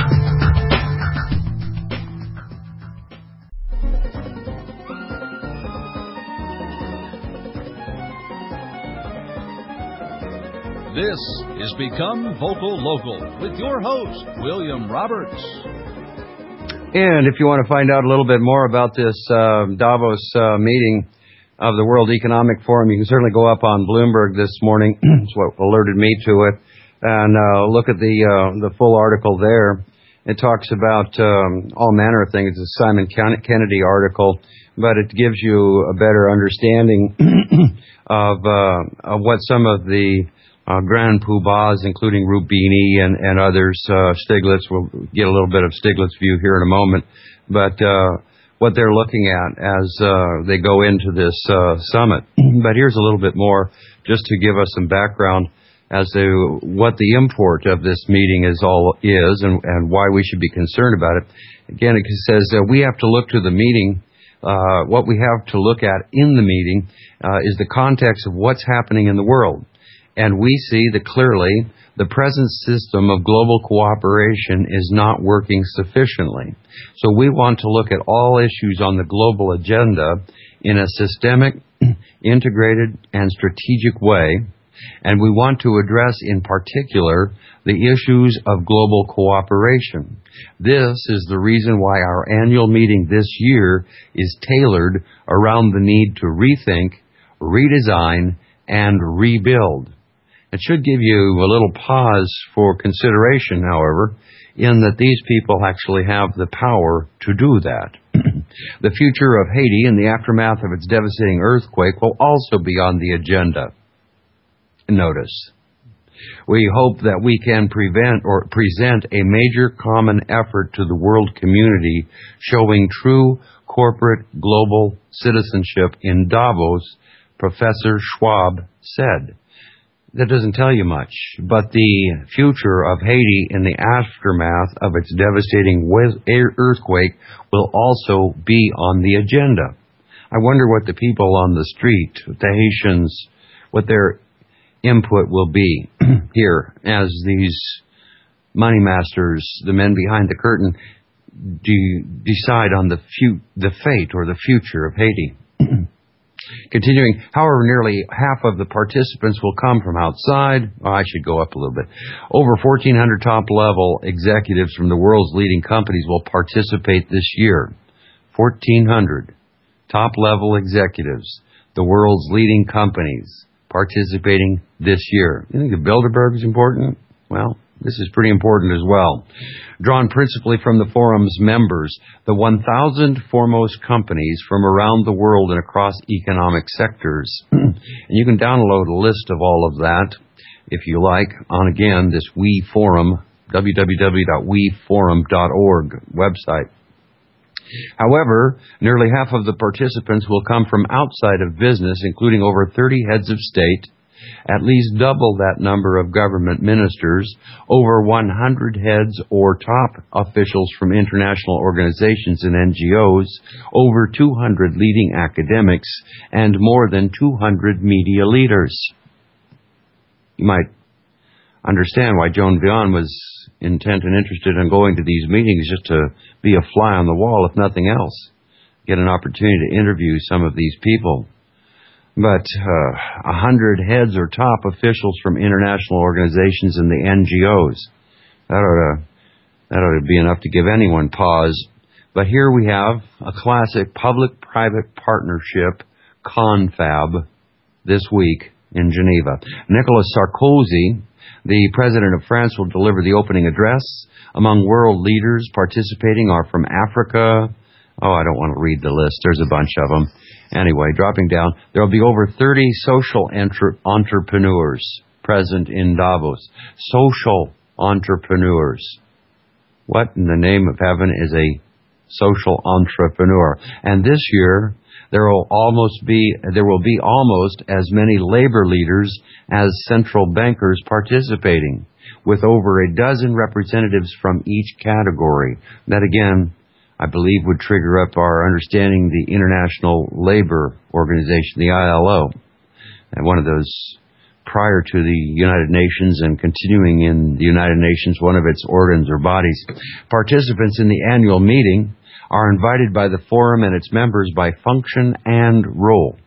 This is Become Vocal Local with your host, William Roberts. And if you want to find out a little bit more about this uh, Davos uh, meeting of the World Economic Forum, you can certainly go up on Bloomberg this morning. It's what alerted me to it. And uh, look at the uh, the full article there. It talks about um, all manner of things. It's a Simon Kennedy article, but it gives you a better understanding of, uh, of what some of the Uh, grand poobahs, including Rubini and, and others, uh, Stiglitz, we'll get a little bit of Stiglitz view here in a moment, but uh, what they're looking at as uh, they go into this uh, summit. But here's a little bit more, just to give us some background as to what the import of this meeting is all is and, and why we should be concerned about it. Again, it says uh, we have to look to the meeting. Uh, what we have to look at in the meeting uh, is the context of what's happening in the world. And we see that clearly the present system of global cooperation is not working sufficiently. So we want to look at all issues on the global agenda in a systemic, integrated, and strategic way. And we want to address in particular the issues of global cooperation. This is the reason why our annual meeting this year is tailored around the need to rethink, redesign, and rebuild. It should give you a little pause for consideration, however, in that these people actually have the power to do that. The future of Haiti in the aftermath of its devastating earthquake will also be on the agenda. notice. We hope that we can prevent or present a major common effort to the world community showing true corporate global citizenship in Davos, Professor Schwab said. That doesn't tell you much, but the future of Haiti in the aftermath of its devastating earthquake will also be on the agenda. I wonder what the people on the street, the Haitians, what their input will be here as these money masters, the men behind the curtain, do decide on the fu- the fate or the future of Haiti. Continuing, however, nearly half of the participants will come from outside. Oh, I should go up a little bit. Over fourteen hundred top-level executives from the world's leading companies will participate this year. fourteen hundred top-level executives, the world's leading companies, participating this year. You think the Bilderberg is important? Well, this is pretty important as well. Drawn principally from the forum's members, the one thousand foremost companies from around the world and across economic sectors. And you can download a list of all of that, if you like, on, again, this We Forum, w w w dot we forum dot org website. However, nearly half of the participants will come from outside of business, including over thirty heads of state, at least double that number of government ministers, over one hundred heads or top officials from international organizations and N G Os, over two hundred leading academics, and more than two hundred media leaders. You might understand why Joan Vion was intent and interested in going to these meetings, just to be a fly on the wall, if nothing else. Get an opportunity to interview some of these people. But uh, a hundred heads or top officials from international organizations and the N G Os. That ought to, that ought to be enough to give anyone pause. But here we have a classic public-private partnership confab this week in Geneva. Nicolas Sarkozy, the president of France, will deliver the opening address. Among world leaders participating are from Africa. Oh, I don't want to read the list. There's a bunch of them. Anyway, dropping down, there will be over thirty social entre- entrepreneurs present in Davos. Social entrepreneurs. What in the name of heaven is a social entrepreneur? And this year, there will almost be there will be almost as many labor leaders as central bankers participating, with over a dozen representatives from each category. That again, I believe, would trigger up our understanding the International Labor Organization, the I L O, and one of those prior to the United Nations and continuing in the United Nations, one of its organs or bodies. Participants in the annual meeting are invited by the forum and its members by function and role.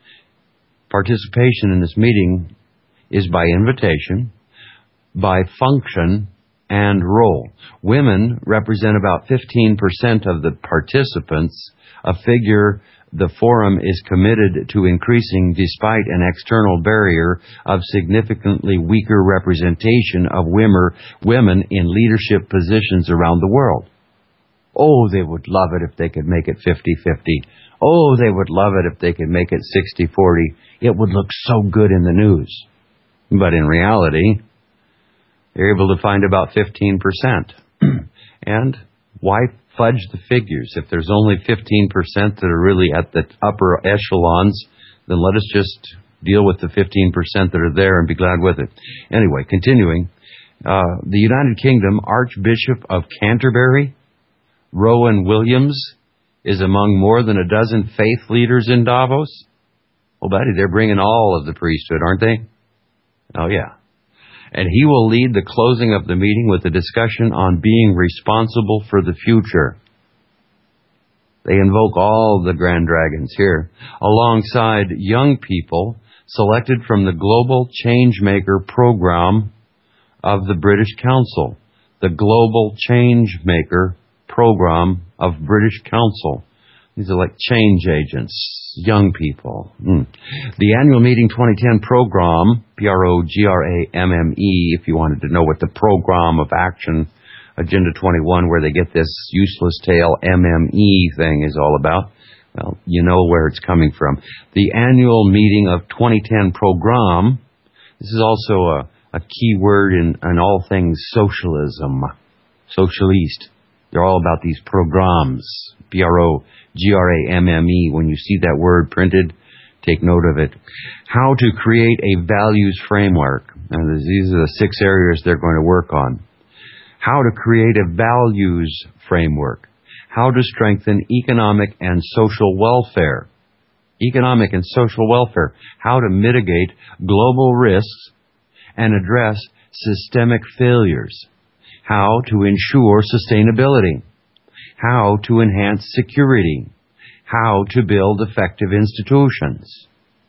Participation in this meeting is by invitation, by function, and role. Women represent about fifteen percent of the participants, a figure the forum is committed to increasing despite an external barrier of significantly weaker representation of women in leadership positions around the world. Oh, they would love it if they could make it fifty-fifty. Oh, they would love it if they could make it sixty forty. It would look so good in the news. But in reality, they're able to find about fifteen percent. And why fudge the figures? If there's only fifteen percent that are really at the upper echelons, then let us just deal with the fifteen percent that are there and be glad with it. Anyway, continuing, uh, the United Kingdom Archbishop of Canterbury, Rowan Williams, is among more than a dozen faith leaders in Davos. Well, buddy, they're bringing all of the priesthood, aren't they? Oh, yeah. And he will lead the closing of the meeting with a discussion on being responsible for the future. They invoke all the grand dragons here, alongside young people selected from the Global Changemaker program of the British Council. The Global Changemaker program of British Council. These are like change agents, young people. Mm. The annual meeting twenty ten program, P R O G R A M M E, if you wanted to know what the program of action, Agenda twenty-one, where they get this useless tail M M E thing is all about. Well, you know where it's coming from. The annual meeting of twenty ten program, This is also a, a key word in, in all things socialism. Socialiste. They're all about these programs. P R O G R A M M E. When you see that word printed, take note of it. How to create a values framework. And these are the six areas they're going to work on. How to create a values framework. How to strengthen economic and social welfare. Economic and social welfare. How to mitigate global risks and address systemic failures. How to ensure sustainability. How to enhance security. How to build effective institutions.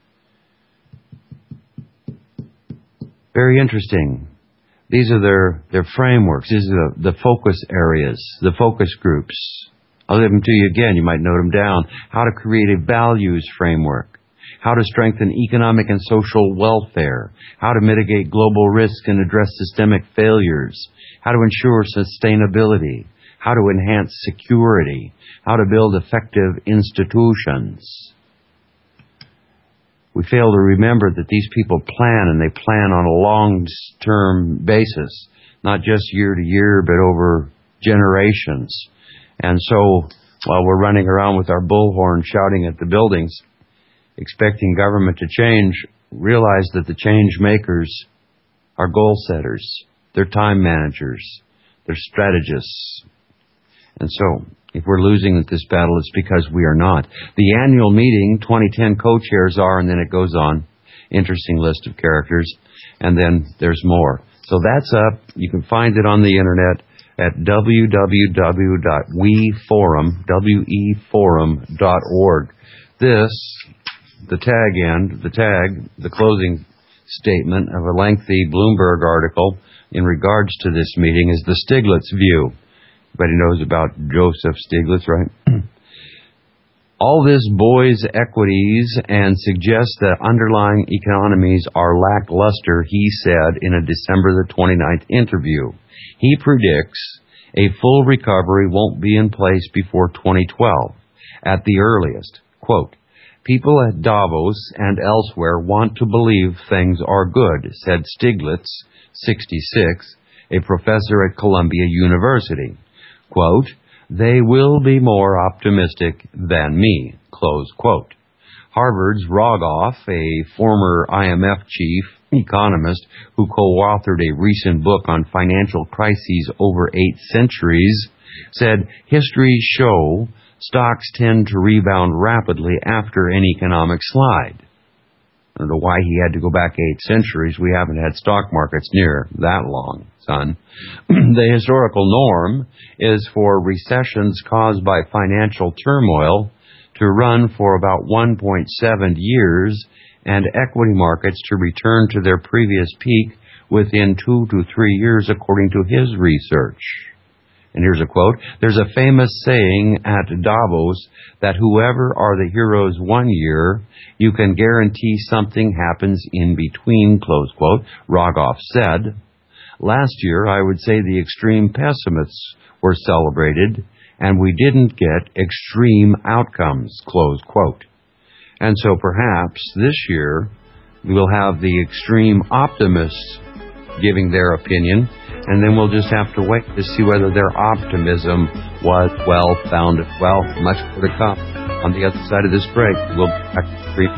Very interesting. These are their, their frameworks. These are the, the focus areas, the focus groups. I'll give them to you again. You might note them down. How to create a values framework. How to strengthen economic and social welfare. How to mitigate global risk and address systemic failures. How to ensure sustainability. How to enhance security. How to build effective institutions. We fail to remember that these people plan, and they plan on a long-term basis, not just year to year, but over generations. And so, while we're running around with our bullhorn shouting at the buildings, expecting government to change, realize that the change makers are goal setters. They're time managers. They're strategists. And so, if we're losing this battle, it's because we are not. The annual meeting, twenty ten co-chairs are, and then it goes on. Interesting list of characters. And then there's more. So that's up. You can find it on the internet at w w w dot we forum dot org. This, the tag end, the tag, the closing statement of a lengthy Bloomberg article in regards to this meeting is the Stiglitz view. Everybody knows about Joseph Stiglitz, right? All this buoys equities and suggests that underlying economies are lackluster, he said in a December the twenty-ninth interview. He predicts a full recovery won't be in place before twenty twelve, at the earliest. Quote, people at Davos and elsewhere want to believe things are good, said Stiglitz, sixty-six, a professor at Columbia University. Quote, they will be more optimistic than me, close quote. Harvard's Rogoff, a former I M F chief economist who co-authored a recent book on financial crises over eight centuries, said histories show stocks tend to rebound rapidly after an economic slide. I don't know why he had to go back eight centuries. We haven't had stock markets near that long, son. The historical norm is for recessions caused by financial turmoil to run for about one point seven years and equity markets to return to their previous peak within two to three years, according to his research. And here's a quote. There's a famous saying at Davos that whoever are the heroes one year, you can guarantee something happens in between, close quote, Rogoff said. Last year, I would say the extreme pessimists were celebrated, and we didn't get extreme outcomes, close quote. And so perhaps this year, we will have the extreme optimists giving their opinion, and then we'll just have to wait to see whether their optimism was well-founded. Well, much more to come. On the other side of this break, we'll be back to three.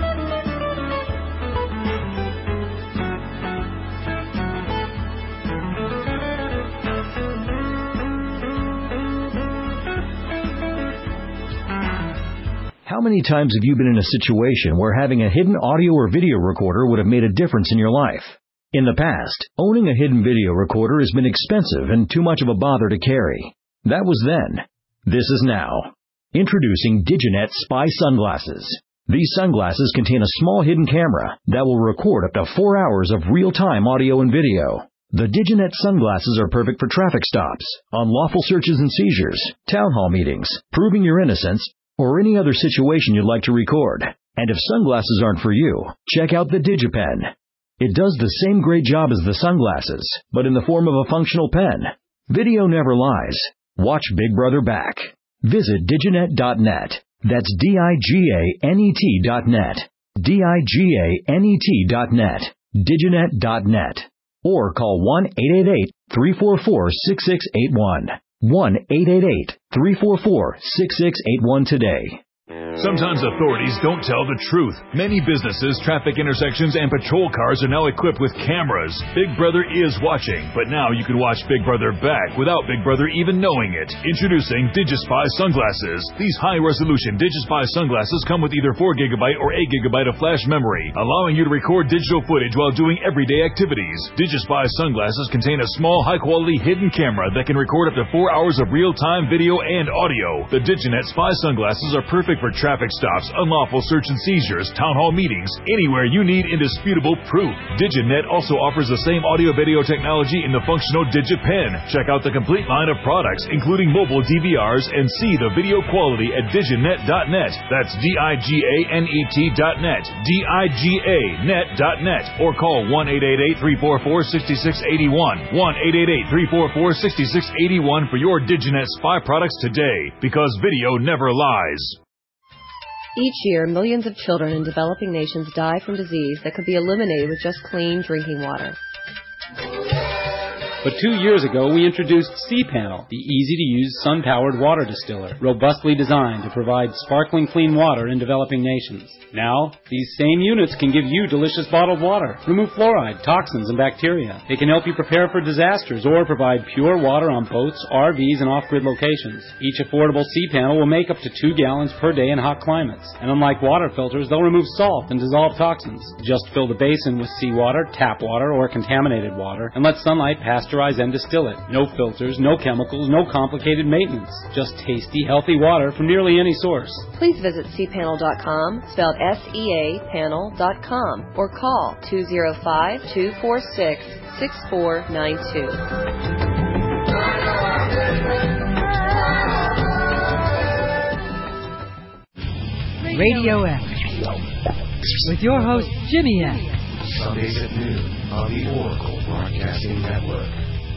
How many times have you been in a situation where having a hidden audio or video recorder would have made a difference in your life? In the past, owning a hidden video recorder has been expensive and too much of a bother to carry. That was then. This is now. Introducing Diginet Spy Sunglasses. These sunglasses contain a small hidden camera that will record up to four hours of real-time audio and video. The Diginet sunglasses are perfect for traffic stops, unlawful searches and seizures, town hall meetings, proving your innocence, or any other situation you'd like to record. And if sunglasses aren't for you, check out the DigiPen. It does the same great job as the sunglasses, but in the form of a functional pen. Video never lies. Watch Big Brother back. Visit diginet dot net. That's D I G A N E T dot net. D I G A N E T dot net. diginet dot net, or call one eight eight eight, three four four, six six eight one. one eight eight eight, three four four, six six eight one today. Sometimes authorities don't tell the truth. Many businesses, traffic intersections, and patrol cars are now equipped with cameras. Big Brother is watching, but now you can watch Big Brother back without Big Brother even knowing it. Introducing DigiSpy sunglasses. These high-resolution DigiSpy sunglasses come with either four gigabyte or eight gigabyte of flash memory, allowing you to record digital footage while doing everyday activities. DigiSpy sunglasses contain a small, high-quality hidden camera that can record up to four hours of real-time video and audio. The DigiNet Spy sunglasses are perfect for traffic stops, unlawful search and seizures, town hall meetings, anywhere you need indisputable proof. DigiNet also offers the same audio-video technology in the functional DigiPen. Check out the complete line of products, including mobile D V Rs, and see the video quality at diginet dot net. That's D I G A N E T dot net. D I G A net dot net. Or call one eight eight eight, three four four, six six eight one. one eight eight eight, three four four, six six eight one for your DigiNet Spy products today, because video never lies. Each year, millions of children in developing nations die from disease that could be eliminated with just clean drinking water. But two years ago, we introduced cPanel, the easy-to-use sun-powered water distiller, robustly designed to provide sparkling clean water in developing nations. Now, these same units can give you delicious bottled water, remove fluoride, toxins, and bacteria. They can help you prepare for disasters or provide pure water on boats, R Vs, and off-grid locations. Each affordable cPanel will make up to two gallons per day in hot climates. And unlike water filters, they'll remove salt and dissolve toxins. Just fill the basin with seawater, tap water, or contaminated water, and let sunlight pass and distill it. No filters, no chemicals, no complicated maintenance. Just tasty, healthy water from nearly any source. Please visit c panel dot com, spelled S E A panel dot com, or call two oh five, two four six, six four nine two. Radio X, with your host, Jimmy X. Sundays at noon on the Oracle Broadcasting Network.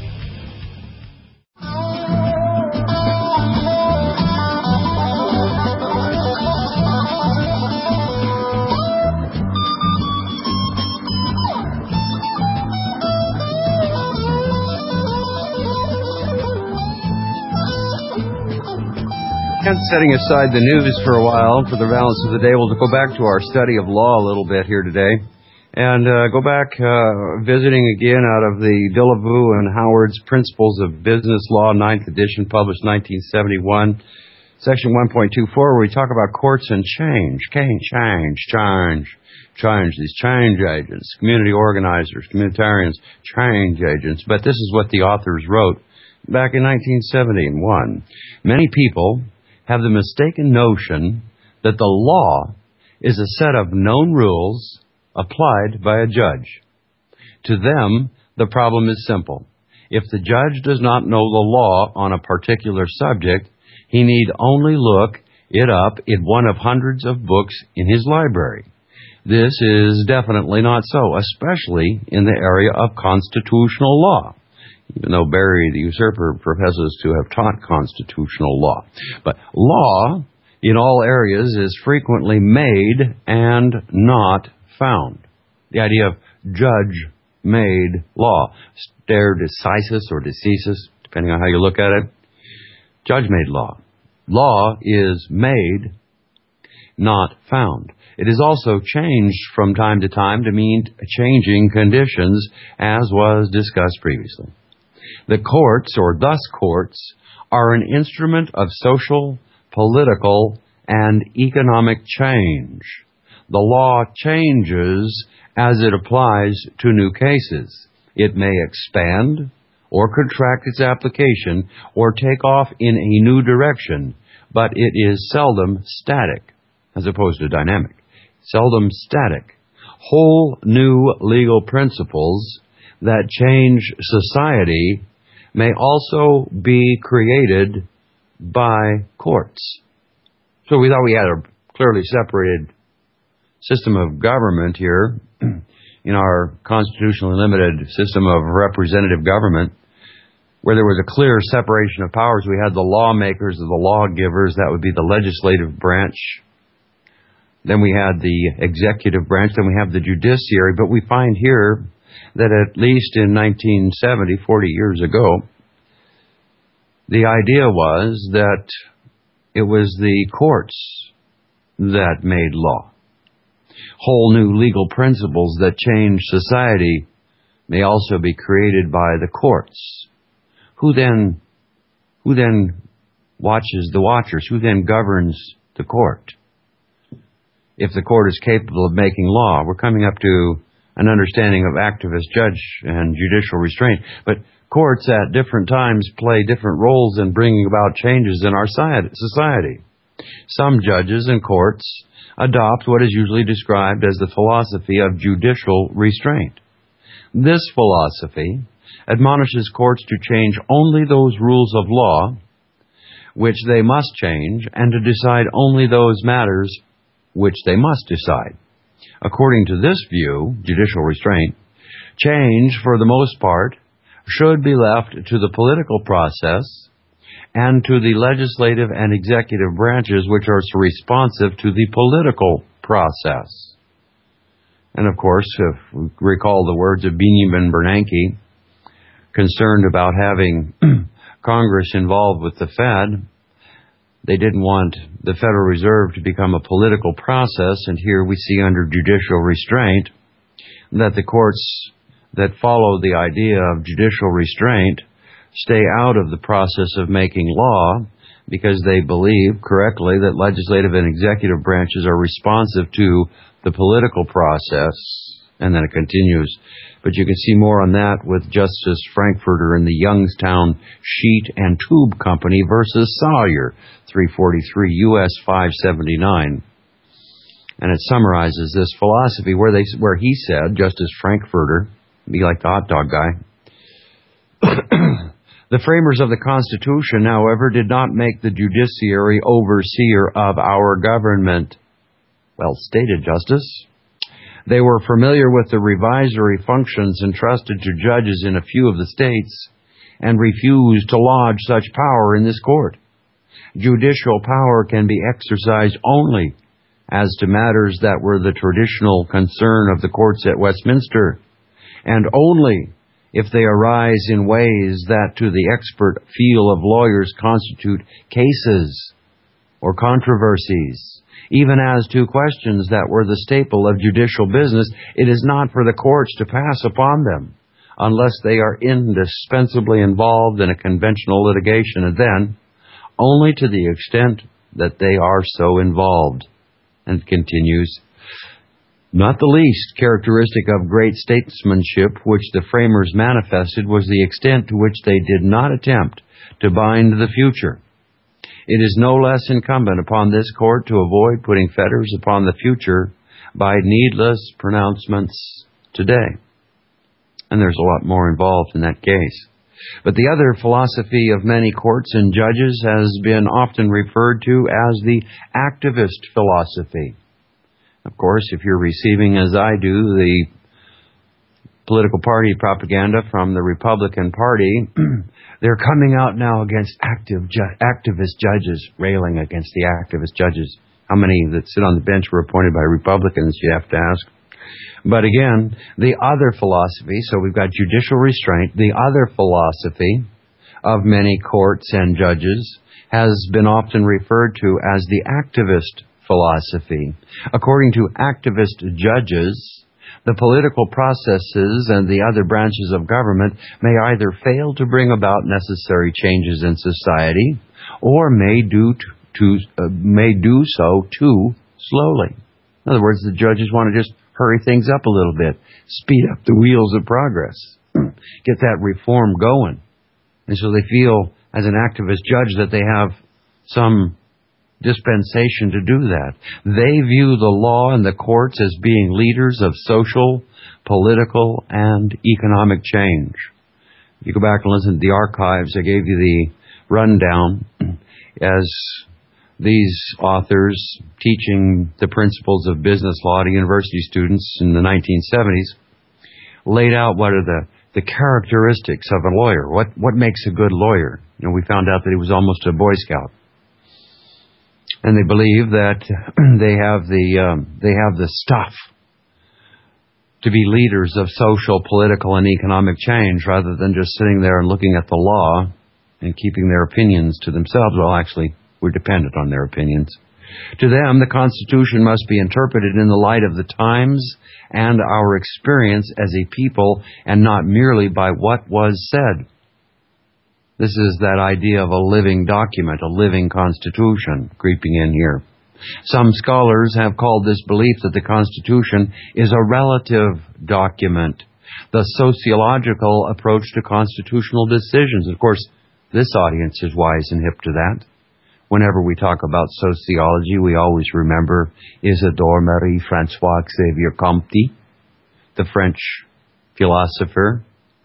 And setting aside the news for a while for the balance of the day, we'll go back to our study of law a little bit here today. And uh, go back uh, visiting again out of the Dillevue and Howard's Principles of Business Law, ninth edition, published nineteen seventy-one, section one point two four, where we talk about courts and change. Change, change, change, change. These change agents, community organizers, communitarians, change agents. But this is what the authors wrote back in nineteen seventy-one. Many people have the mistaken notion that the law is a set of known rules applied by a judge. To them, the problem is simple. If the judge does not know the law on a particular subject, he need only look it up in one of hundreds of books in his library. This is definitely not so, especially in the area of constitutional law, even though Barry the Usurper professes to have taught constitutional law. But law, in all areas, is frequently made and not found. The idea of judge-made law, stare decisis or decisis, depending on how you look at it, judge-made law. Law is made, not found. It is also changed from time to time to meet changing conditions, as was discussed previously. The courts, or thus courts, are an instrument of social, political, and economic change. The law changes as it applies to new cases. It may expand or contract its application or take off in a new direction, but it is seldom static, as opposed to dynamic. Seldom static. Whole new legal principles that change society may also be created by courts. So we thought we had a clearly separated system of government here in our constitutionally limited system of representative government, where there was a clear separation of powers. We had the lawmakers and the lawgivers. That would be the legislative branch. Then we had the executive branch. Then we have the judiciary. But we find here that at least in nineteen seventy, forty years ago, the idea was that it was the courts that made law. Whole new legal principles that change society may also be created by the courts. Who then, who then watches the watchers? Who then governs the court? If the court is capable of making law, we're coming up to an understanding of activist judge and judicial restraint. But courts at different times play different roles in bringing about changes in our society. Some judges and courts adopt what is usually described as the philosophy of judicial restraint. This philosophy admonishes courts to change only those rules of law which they must change, and to decide only those matters which they must decide. According to this view, judicial restraint, change, for the most part, should be left to the political process and to the legislative and executive branches, which are responsive to the political process. And of course, if we recall the words of Benjamin Bernanke, concerned about having Congress involved with the Fed, they didn't want the Federal Reserve to become a political process, and here we see under judicial restraint that the courts that follow the idea of judicial restraint stay out of the process of making law because they believe correctly that legislative and executive branches are responsive to the political process. And then it continues. But you can see more on that with Justice Frankfurter in the Youngstown Sheet and Tube Company versus Sawyer, three forty-three U S five seventy-nine. And it summarizes this philosophy where they where he said, Justice Frankfurter, be like the hot dog guy, the framers of the Constitution, however, did not make the judiciary overseer of our government. Well stated, Justice. They were familiar with the revisory functions entrusted to judges in a few of the states and refused to lodge such power in this court. Judicial power can be exercised only as to matters that were the traditional concern of the courts at Westminster, and only if they arise in ways that to the expert feel of lawyers constitute cases or controversies. Even as to questions that were the staple of judicial business, it is not for the courts to pass upon them unless they are indispensably involved in a conventional litigation, and then only to the extent that they are so involved. And continues, not the least characteristic of great statesmanship which the framers manifested was the extent to which they did not attempt to bind the future. It is no less incumbent upon this court to avoid putting fetters upon the future by needless pronouncements today. And there's a lot more involved in that case. But the other philosophy of many courts and judges has been often referred to as the activist philosophy. Of course, if you're receiving, as I do, the political party propaganda from the Republican Party, they're coming out now against active ju- activist judges, railing against the activist judges. How many that sit on the bench were appointed by Republicans, you have to ask. But again, the other philosophy, so we've got judicial restraint, the other philosophy of many courts and judges has been often referred to as the activist philosophy. According to activist judges, the political processes and the other branches of government may either fail to bring about necessary changes in society or may do to, to uh, may do so too slowly. In other words, the judges want to just hurry things up a little bit, speed up the wheels of progress, get that reform going. And so they feel, as an activist judge, that they have some dispensation to do that. They view the law and the courts as being leaders of social, political, and economic change. If you go back and listen to the archives, I gave you the rundown as these authors teaching the principles of business law to university students in the nineteen seventies laid out what are the, the characteristics of a lawyer. What, what makes a good lawyer? You know, we found out that he was almost a Boy Scout. And they believe that they have the um, they have the stuff to be leaders of social, political, and economic change rather than just sitting there and looking at the law and keeping their opinions to themselves. Well, actually, we're dependent on their opinions. To them, the Constitution must be interpreted in the light of the times and our experience as a people and not merely by what was said. This is that idea of a living document, a living Constitution creeping in here. Some scholars have called this belief that the Constitution is a relative document, the sociological approach to constitutional decisions. Of course, this audience is wise and hip to that. Whenever we talk about sociology, we always remember Isidore Marie-François Xavier Comte, the French philosopher,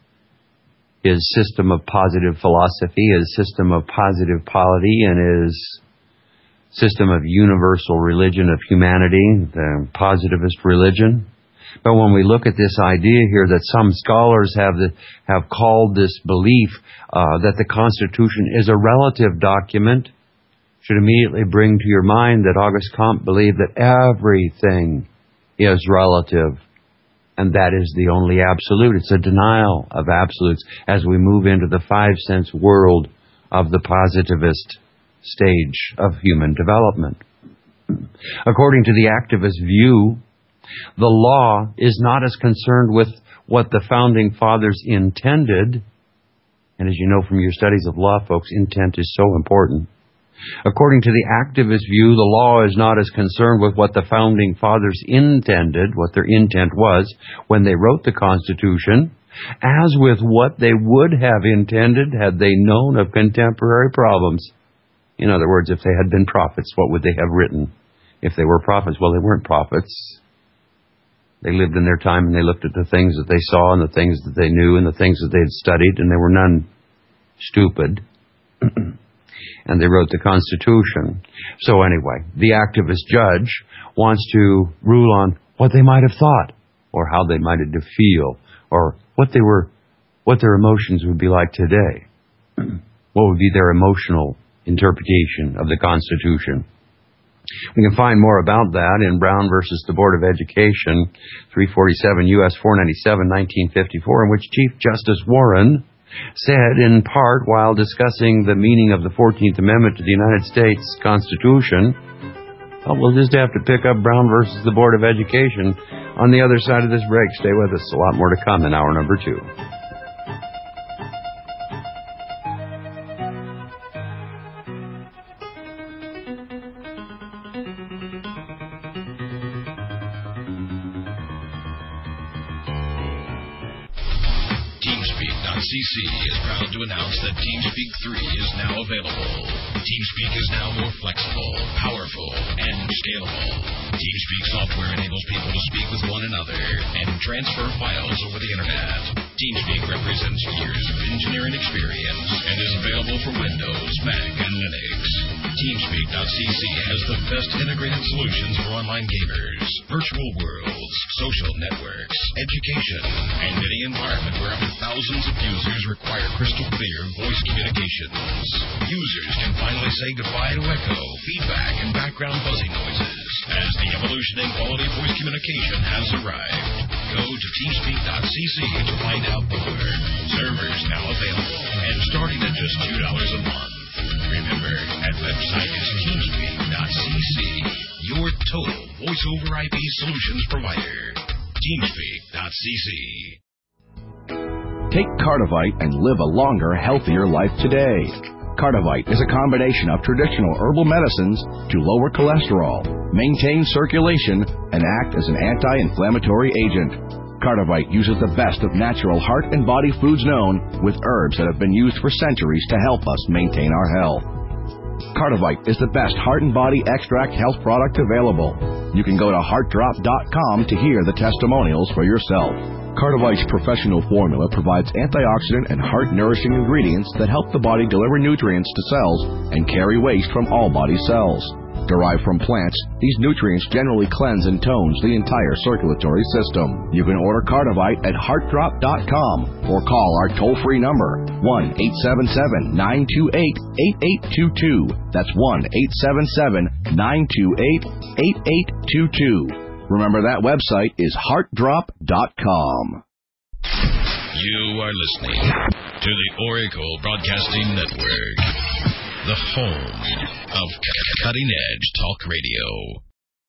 his system of positive philosophy, his system of positive polity, and his system of universal religion of humanity, the positivist religion. But when we look at this idea here that some scholars have the, have called this belief uh, that the Constitution is a relative document, should immediately bring to your mind that Auguste Comte believed that everything is relative, and that is the only absolute. It's a denial of absolutes as we move into the five-sense world of the positivist stage of human development. According to the activist view, the law is not as concerned with what the Founding Fathers intended, and as you know from your studies of law, folks, intent is so important. According to the activist view, the law is not as concerned with what the Founding Fathers intended, what their intent was when they wrote the Constitution, as with what they would have intended had they known of contemporary problems. In other words, if they had been prophets, what would they have written? If they were prophets, well, they weren't prophets. They lived in their time and they looked at the things that they saw and the things that they knew and the things that they had studied, and they were none stupid. And they wrote the Constitution. So anyway, the activist judge wants to rule on what they might have thought, or how they might have feel, or what they were, what their emotions would be like today. What would be their emotional interpretation of the Constitution? We can find more about that in Brown versus the Board of Education, three forty-seven U S four ninety-seven, nineteen fifty-four, in which Chief Justice Warren said, in part, while discussing the meaning of the fourteenth Amendment to the United States Constitution, well, we'll just have to pick up Brown versus the Board of Education on the other side of this break. Stay with us. A lot more to come in hour number two. C C is proud to announce that TeamSpeak three is now available. TeamSpeak is now more flexible, powerful, and scalable. TeamSpeak software enables people to speak with one another and transfer files over the Internet. TeamSpeak represents years of engineering experience and is available for Windows, Mac, and Linux. TeamSpeak dot C C has the best integrated solutions for online gamers, virtual worlds, social networks, education, and any environment where up to thousands of users require crystal clear voice communications. Users can finally say goodbye to echo, feedback, and background buzzing noises as the evolution in quality voice communication has arrived. Go to TeamSpeak dot C C to find out more. Servers now available and starting at just two dollars a month. Remember, that website is TeamSpeak dot C C, your total voice-over I P solutions provider. TeamSpeak dot C C. Take Cardivite and live a longer, healthier life today. Cardivite is a combination of traditional herbal medicines to lower cholesterol, maintain circulation, and act as an anti-inflammatory agent. Cardivite uses the best of natural heart and body foods known, with herbs that have been used for centuries to help us maintain our health. Cardivite is the best heart and body extract health product available. You can go to heart drop dot com to hear the testimonials for yourself. Cardivite's professional formula provides antioxidant and heart-nourishing ingredients that help the body deliver nutrients to cells and carry waste from all body cells. Derived from plants, these nutrients generally cleanse and tones the entire circulatory system. You can order Cardivite at heart drop dot com or call our toll-free number, one eight seven seven, nine two eight, eight eight two two. That's one eight seven seven, nine two eight, eight eight two two. Remember, that website is heart drop dot com. You are listening to the Oracle Broadcasting Network, the home of cutting-edge talk radio.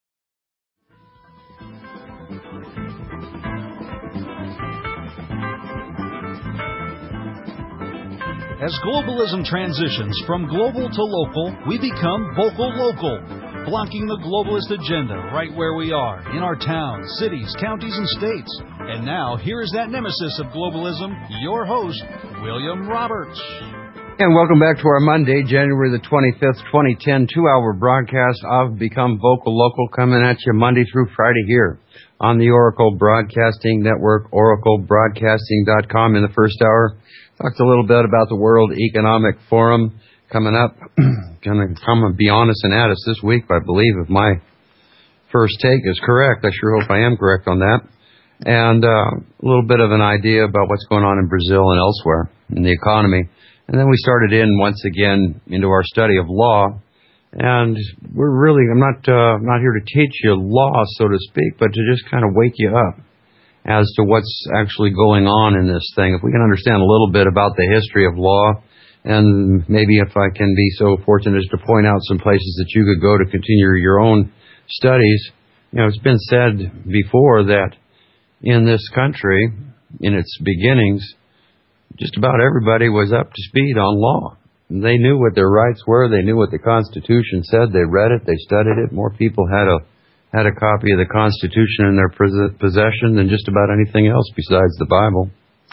As globalism transitions from global to local, we become vocal local, blocking the globalist agenda right where we are, in our towns, cities, counties, and states. And now, here is that nemesis of globalism, your host, William Roberts. And welcome back to our Monday, January the twenty-fifth, twenty ten, two-hour broadcast of Become Vocal Local, coming at you Monday through Friday here on the Oracle Broadcasting Network, oracle broadcasting dot com. In the first hour, talked a little bit about the World Economic Forum coming up. Going to come and be honest and at us this week, I believe, if my first take is correct. I sure hope I am correct on that. And uh, a little bit of an idea about what's going on in Brazil and elsewhere in the economy. And then we started in once again into our study of law. And we're really, I'm not uh, not here to teach you law, so to speak, but to just kind of wake you up as to what's actually going on in this thing. If we can understand a little bit about the history of law, and maybe if I can be so fortunate as to point out some places that you could go to continue your own studies. You know, it's been said before that in this country, in its beginnings, just about everybody was up to speed on law. They knew what their rights were. They knew what the Constitution said. They read it. They studied it. More people had a had a copy of the Constitution in their possession than just about anything else besides the Bible.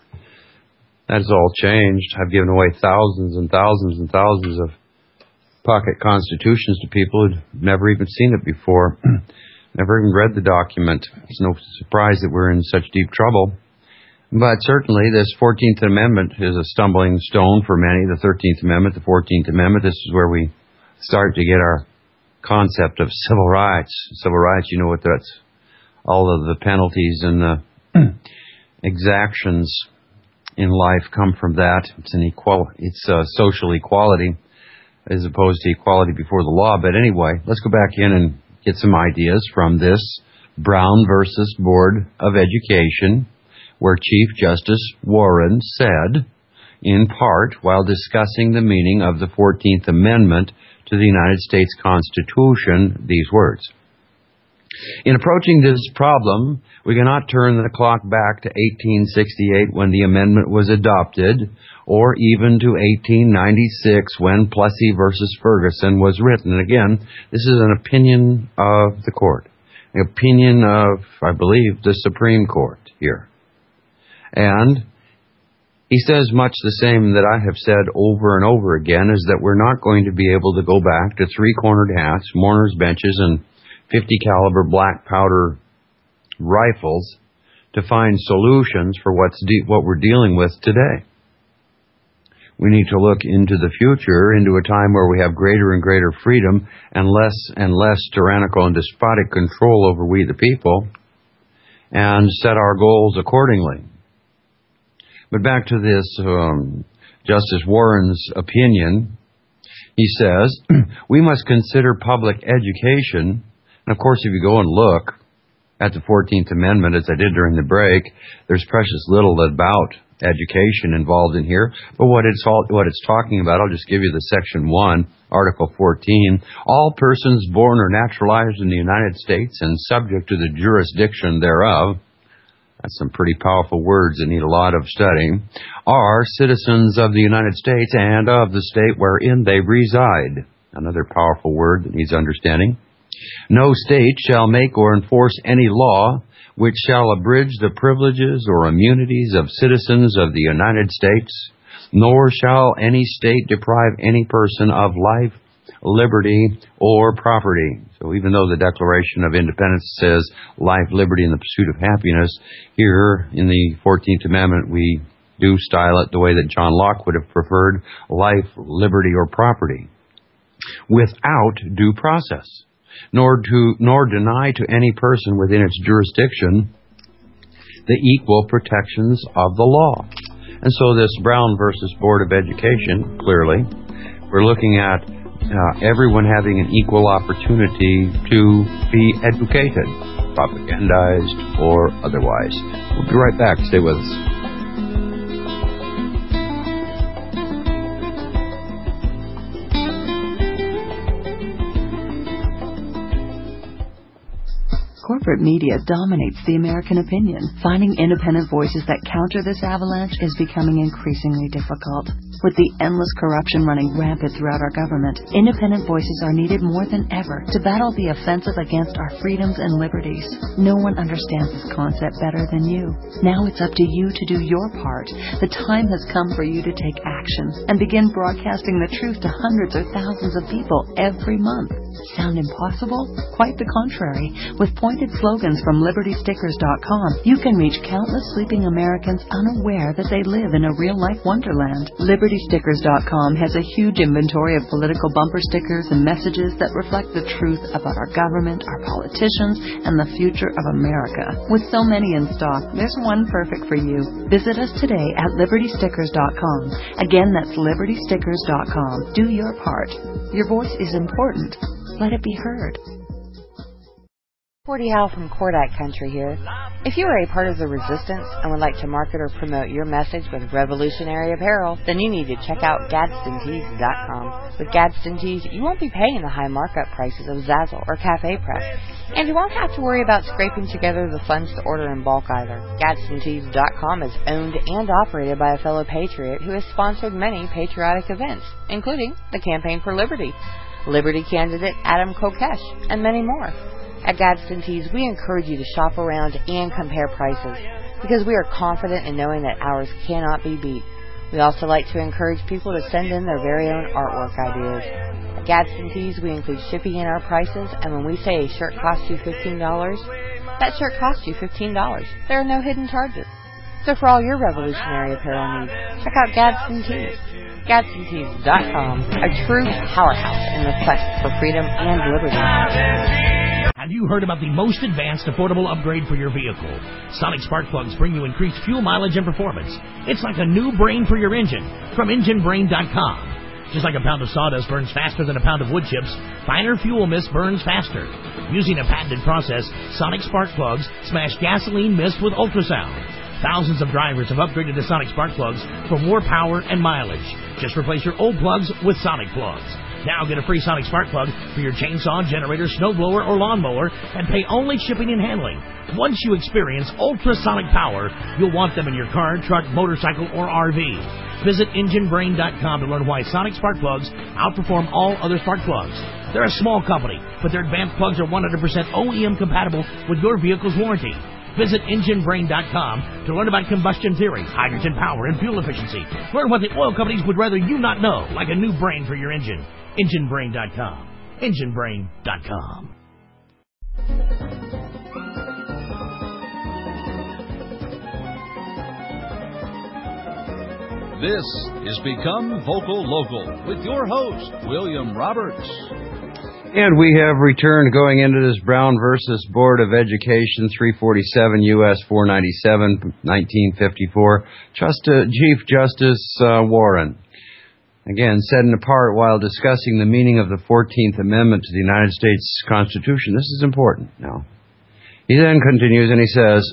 That's all changed. I've given away thousands and thousands and thousands of pocket constitutions to people who'd never even seen it before, never even read the document. It's no surprise that we're in such deep trouble. But certainly this fourteenth Amendment is a stumbling stone for many. The thirteenth Amendment, the fourteenth Amendment, this is where we start to get our concept of civil rights. Civil rights, you know what that's, all of the penalties and the exactions in life come from that. It's an equal, it's a social equality as opposed to equality before the law. But anyway, let's go back in and get some ideas from this Brown versus Board of Education, where Chief Justice Warren said, in part, while discussing the meaning of the fourteenth Amendment to the United States Constitution, these words. In approaching this problem, we cannot turn the clock back to eighteen sixty-eight when the amendment was adopted, or even to eighteen ninety-six when Plessy versus Ferguson was written. And again, this is an opinion of the court, an opinion of, I believe, the Supreme Court here. And he says much the same that I have said over and over again, is that we're not going to be able to go back to three-cornered hats, mourners' benches, and fifty caliber black powder rifles to find solutions for what's de- what we're dealing with today. We need to look into the future, into a time where we have greater and greater freedom and less and less tyrannical and despotic control over we the people, and set our goals accordingly. But back to this um, Justice Warren's opinion. He says, we must consider public education. And of course, if you go and look at the fourteenth Amendment, as I did during the break, there's precious little about education involved in here. But what it's all, what it's talking about, I'll just give you the section one, Article fourteen. All persons born or naturalized in the United States and subject to the jurisdiction thereof, that's some pretty powerful words that need a lot of studying, are citizens of the United States and of the state wherein they reside. Another powerful word that needs understanding. No state shall make or enforce any law which shall abridge the privileges or immunities of citizens of the United States, nor shall any state deprive any person of life, liberty, or property. So even though the Declaration of Independence says life, liberty, and the pursuit of happiness, here in the fourteenth Amendment we do style it the way that John Locke would have preferred, life, liberty, or property. without due process, nor to nor deny to any person within its jurisdiction the equal protections of the law. And so this Brown versus Board of Education, clearly, we're looking at uh, everyone having an equal opportunity to be educated, propagandized or otherwise. We'll be right back. Stay with us. Corporate media dominates the American opinion. Finding independent voices that counter this avalanche is becoming increasingly difficult. With the endless corruption running rampant throughout our government, independent voices are needed more than ever to battle the offensive against our freedoms and liberties. No one understands this concept better than you. Now it's up to you to do your part. The time has come for you to take action and begin broadcasting the truth to hundreds or thousands of people every month. Sound impossible? Quite the contrary. With pointed slogans from Liberty Stickers dot com, you can reach countless sleeping Americans unaware that they live in a real-life wonderland. Liberty Stickers dot com has a huge inventory of political bumper stickers and messages that reflect the truth about our government, our politicians, and the future of America. With so many in stock, there's one perfect for you. Visit us today at Liberty Stickers dot com. Again, that's Liberty Stickers dot com. Do your part. Your voice is important. Let it be heard. Forty Hal from Kordak Country here. If you are a part of the resistance and would like to market or promote your message with revolutionary apparel, then you need to check out Gadsden Tees dot com. With Gadsden Tees, you won't be paying the high markup prices of Zazzle or Cafe Press, and you won't have to worry about scraping together the funds to order in bulk either. Gadsden Tees dot com is owned and operated by a fellow patriot who has sponsored many patriotic events, including the Campaign for Liberty, Liberty candidate Adam Kokesh, and many more. At Gadsden Tees, we encourage you to shop around and compare prices because we are confident in knowing that ours cannot be beat. We also like to encourage people to send in their very own artwork ideas. At Gadsden Tees, we include shipping in our prices, and when we say a shirt costs you fifteen dollars, that shirt costs you fifteen dollars. There are no hidden charges. So for all your revolutionary apparel needs, check out Gadsden Tees. Gadsden Tees dot com, a true powerhouse in the quest for freedom and liberty. Have you heard about the most advanced affordable upgrade for your vehicle? Sonic spark plugs bring you increased fuel mileage and performance. It's like a new brain for your engine from engine brain dot com. Just like a pound of sawdust burns faster than a pound of wood chips, finer fuel mist burns faster. Using a patented process, Sonic spark plugs smash gasoline mist with ultrasound. Thousands of drivers have upgraded to Sonic spark plugs for more power and mileage. Just replace your old plugs with Sonic plugs. Now get a free Sonic spark plug for your chainsaw, generator, snowblower, or lawnmower and pay only shipping and handling. Once you experience ultrasonic power, you'll want them in your car, truck, motorcycle, or R V. Visit engine brain dot com to learn why Sonic spark plugs outperform all other spark plugs. They're a small company, but their advanced plugs are one hundred percent O E M compatible with your vehicle's warranty. Visit engine brain dot com to learn about combustion theory, hydrogen power, and fuel efficiency. Learn what the oil companies would rather you not know, like a new brain for your engine. engine brain dot com. engine brain dot com. This is Become Vocal Local with your host, William Roberts. And we have returned going into this Brown versus Board of Education, three forty-seven U S four ninety-seven, nineteen fifty-four. Just, uh, Chief Justice uh, Warren, again, setting apart while discussing the meaning of the fourteenth Amendment to the United States Constitution. This is important now. He then continues and he says,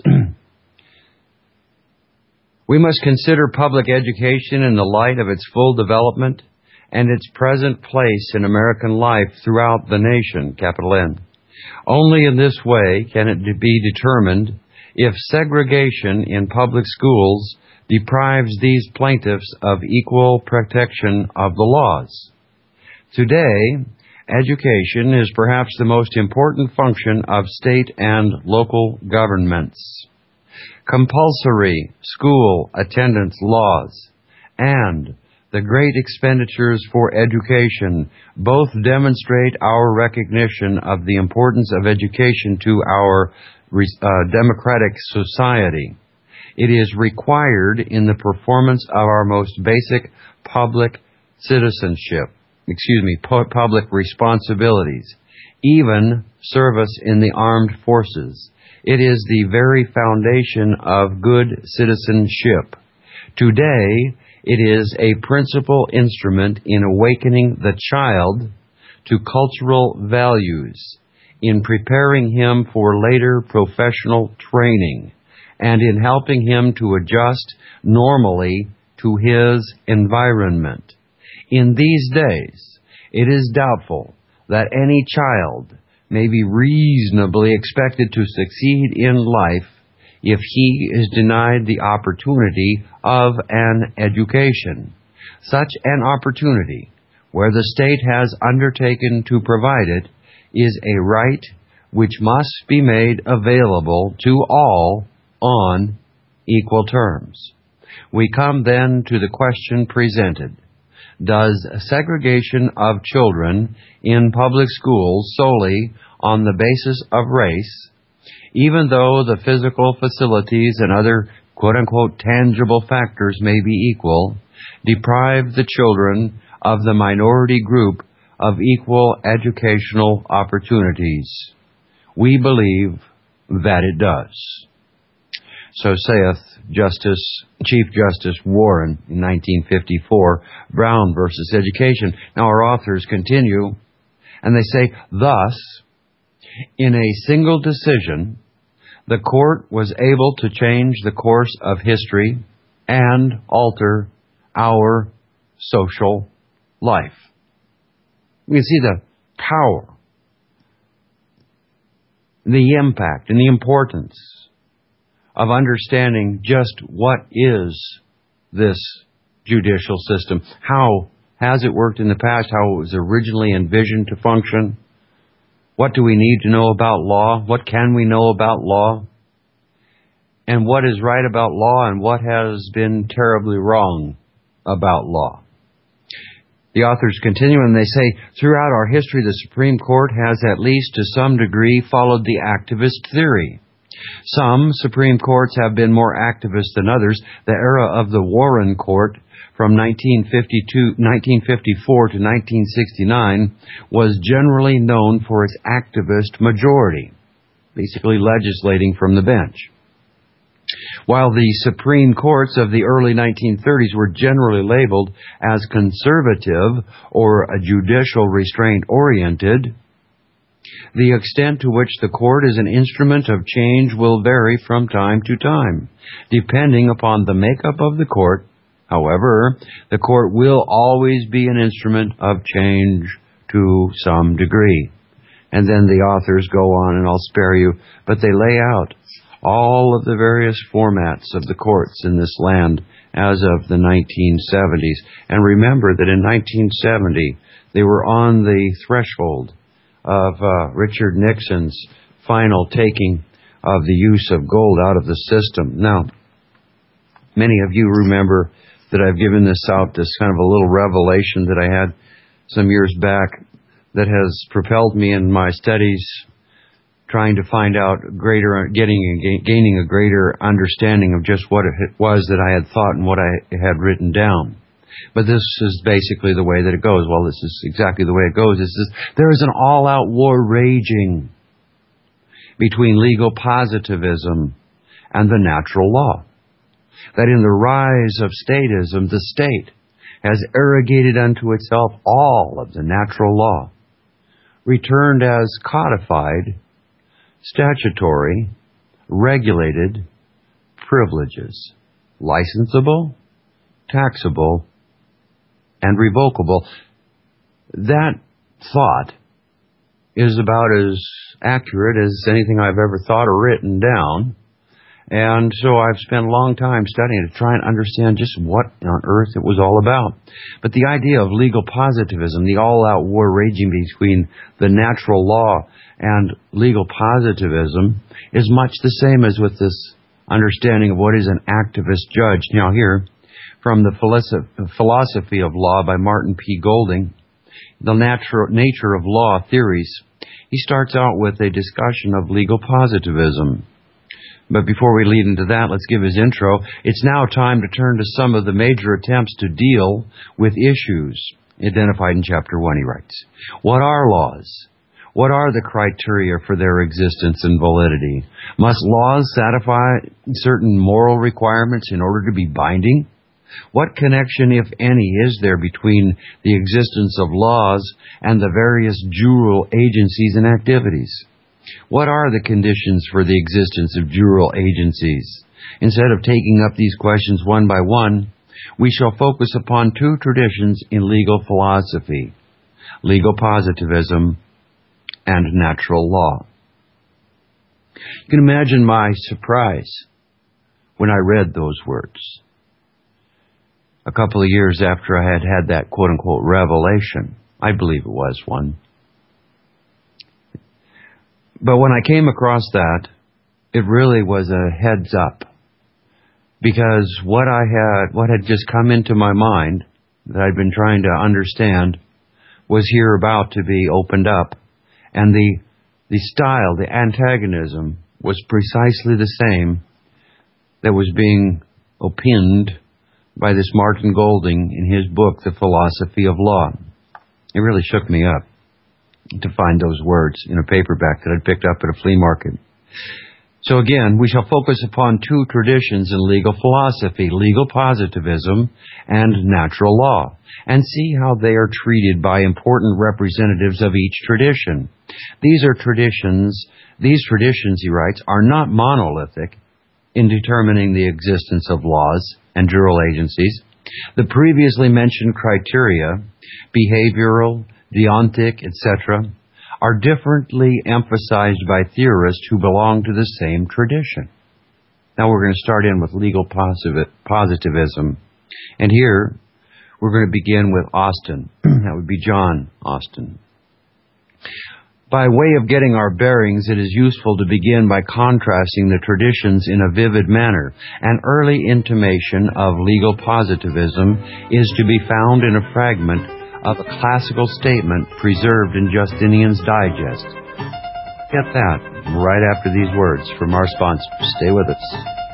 we must consider public education in the light of its full development and its present place in American life throughout the nation, capital N. Only in this way can it be determined if segregation in public schools deprives these plaintiffs of equal protection of the laws. Today, education is perhaps the most important function of state and local governments. Compulsory school attendance laws and the great expenditures for education both demonstrate our recognition of the importance of education to our uh, democratic society. It is required in the performance of our most basic public citizenship. excuse me, pu- public responsibilities, even service in the armed forces. It is the very foundation of good citizenship. Today, it is a principal instrument in awakening the child to cultural values, in preparing him for later professional training, and in helping him to adjust normally to his environment. In these days, it is doubtful that any child may be reasonably expected to succeed in life if he is denied the opportunity of an education. Such an opportunity, where the state has undertaken to provide it, is a right which must be made available to all on equal terms. We come then to the question presented. Does segregation of children in public schools solely on the basis of race, even though the physical facilities and other quote-unquote tangible factors may be equal, deprive the children of the minority group of equal educational opportunities? We believe that it does. So saith Justice, Chief Justice Warren in nineteen fifty-four, Brown versus Education. Now our authors continue, and they say, thus, in a single decision, the court was able to change the course of history and alter our social life. You can see the power, the impact, and the importance of understanding just what is this judicial system. How has it worked in the past? How it was originally envisioned to function? What do we need to know about law? What can we know about law? And what is right about law and what has been terribly wrong about law? The authors continue and they say, throughout our history, the Supreme Court has at least to some degree followed the activist theory. Some Supreme Courts have been more activist than others. The era of the Warren Court from nineteen fifty-two, nineteen fifty-four to nineteen sixty-nine was generally known for its activist majority, basically legislating from the bench. While the Supreme Courts of the early nineteen thirties were generally labeled as conservative or a judicial restraint oriented, the extent to which the court is an instrument of change will vary from time to time, depending upon the makeup of the court. However, the court will always be an instrument of change to some degree. And then the authors go on, and I'll spare you, but they lay out all of the various formats of the courts in this land as of the nineteen seventies. And remember that in nineteen seventy, they were on the threshold of uh, Richard Nixon's final taking of the use of gold out of the system. Now, many of you remember that I've given this out, this kind of a little revelation that I had some years back that has propelled me in my studies, trying to find out greater, getting, gaining a greater understanding of just what it was that I had thought and what I had written down. But this is basically the way that it goes. Well, this is exactly the way it goes. It's this, there is an all-out war raging between legal positivism and the natural law. That in the rise of statism, the state has arrogated unto itself all of the natural law, returned as codified, statutory, regulated privileges, licensable, taxable, and revocable. That thought is about as accurate as anything I've ever thought or written down. And so I've spent a long time studying to try and understand just what on earth it was all about. But the idea of legal positivism, the all-out war raging between the natural law and legal positivism, is much the same as with this understanding of what is an activist judge. Now here, from the Philosophy of Law by Martin P. Golding, The Natural Nature of Law Theories, he starts out with a discussion of legal positivism. But before we lead into that, let's give his intro. It's now time to turn to some of the major attempts to deal with issues identified in Chapter one, he writes. What are laws? What are the criteria for their existence and validity? Must laws satisfy certain moral requirements in order to be binding? What connection, if any, is there between the existence of laws and the various jural agencies and activities? What are the conditions for the existence of jural agencies? Instead of taking up these questions one by one, we shall focus upon two traditions in legal philosophy, legal positivism and natural law. You can imagine my surprise when I read those words. A couple of years after I had had that quote-unquote revelation, I believe it was one. But when I came across that, it really was a heads up. Because what I had, what had just come into my mind that I'd been trying to understand was here about to be opened up. And the, the style, the antagonism was precisely the same that was being opined by this Martin Golding in his book, The Philosophy of Law. It really shook me up to find those words in a paperback that I'd picked up at a flea market. So again, we shall focus upon two traditions in legal philosophy, legal positivism and natural law, and see how they are treated by important representatives of each tradition. These are traditions, these traditions, he writes, are not monolithic in determining the existence of laws and jural agencies. The previously mentioned criteria, behavioral, deontic, et cetera, are differently emphasized by theorists who belong to the same tradition. Now we're going to start in with legal positivism. And here we're going to begin with Austin. That would be John Austin. By way of getting our bearings, it is useful to begin by contrasting the traditions in a vivid manner. An early intimation of legal positivism is to be found in a fragment of a classical statement preserved in Justinian's Digest. Get that right after these words from our sponsor. Stay with us.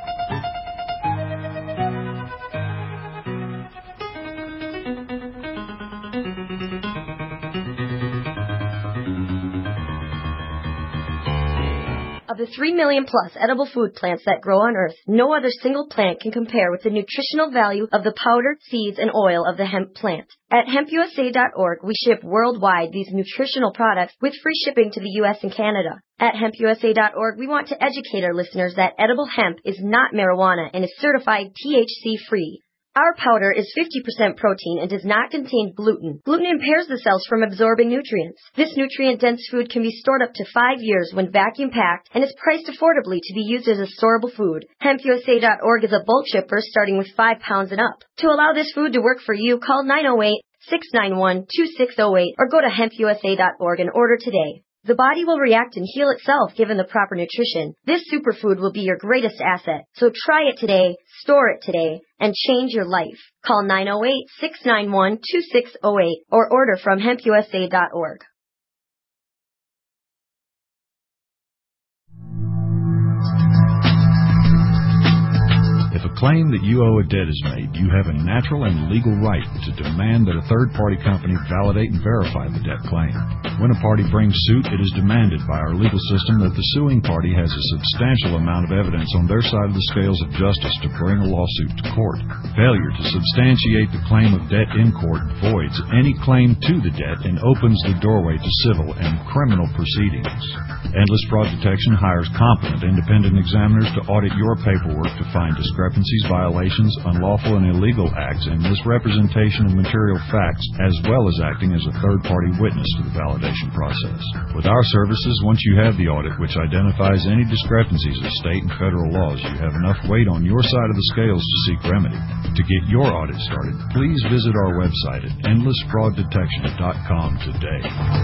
Of the three million plus edible food plants that grow on Earth, no other single plant can compare with the nutritional value of the powder, seeds, and oil of the hemp plant. At hemp U S A dot org, we ship worldwide these nutritional products with free shipping to the U S and Canada. At hemp U S A dot org, we want to educate our listeners that edible hemp is not marijuana and is certified T H C-free. Our powder is fifty percent protein and does not contain gluten. Gluten impairs the cells from absorbing nutrients. This nutrient-dense food can be stored up to five years when vacuum-packed and is priced affordably to be used as a storable food. hemp U S A dot org is a bulk shipper starting with five pounds and up. To allow this food to work for you, call nine oh eight, six nine one, two six oh eight or go to hemp U S A dot org and order today. The body will react and heal itself given the proper nutrition. This superfood will be your greatest asset. So try it today, store it today, and change your life. Call nine oh eight, six nine one, two six oh eight or order from hemp U S A dot org. If a claim that you owe a debt is made, you have a natural and legal right to demand that a third-party company validate and verify the debt claim. When a party brings suit, it is demanded by our legal system that the suing party has a substantial amount of evidence on their side of the scales of justice to bring a lawsuit to court. Failure to substantiate the claim of debt in court voids any claim to the debt and opens the doorway to civil and criminal proceedings. Endless Fraud Detection hires competent independent examiners to audit your paperwork to find discrepancies, violations, unlawful and illegal acts, and misrepresentation of material facts, as well as acting as a third-party witness to the validation process. With our services, once you have the audit which identifies any discrepancies of state and federal laws, you have enough weight on your side of the scales to seek remedy. To get your audit started, please visit our website at endless fraud detection dot com today.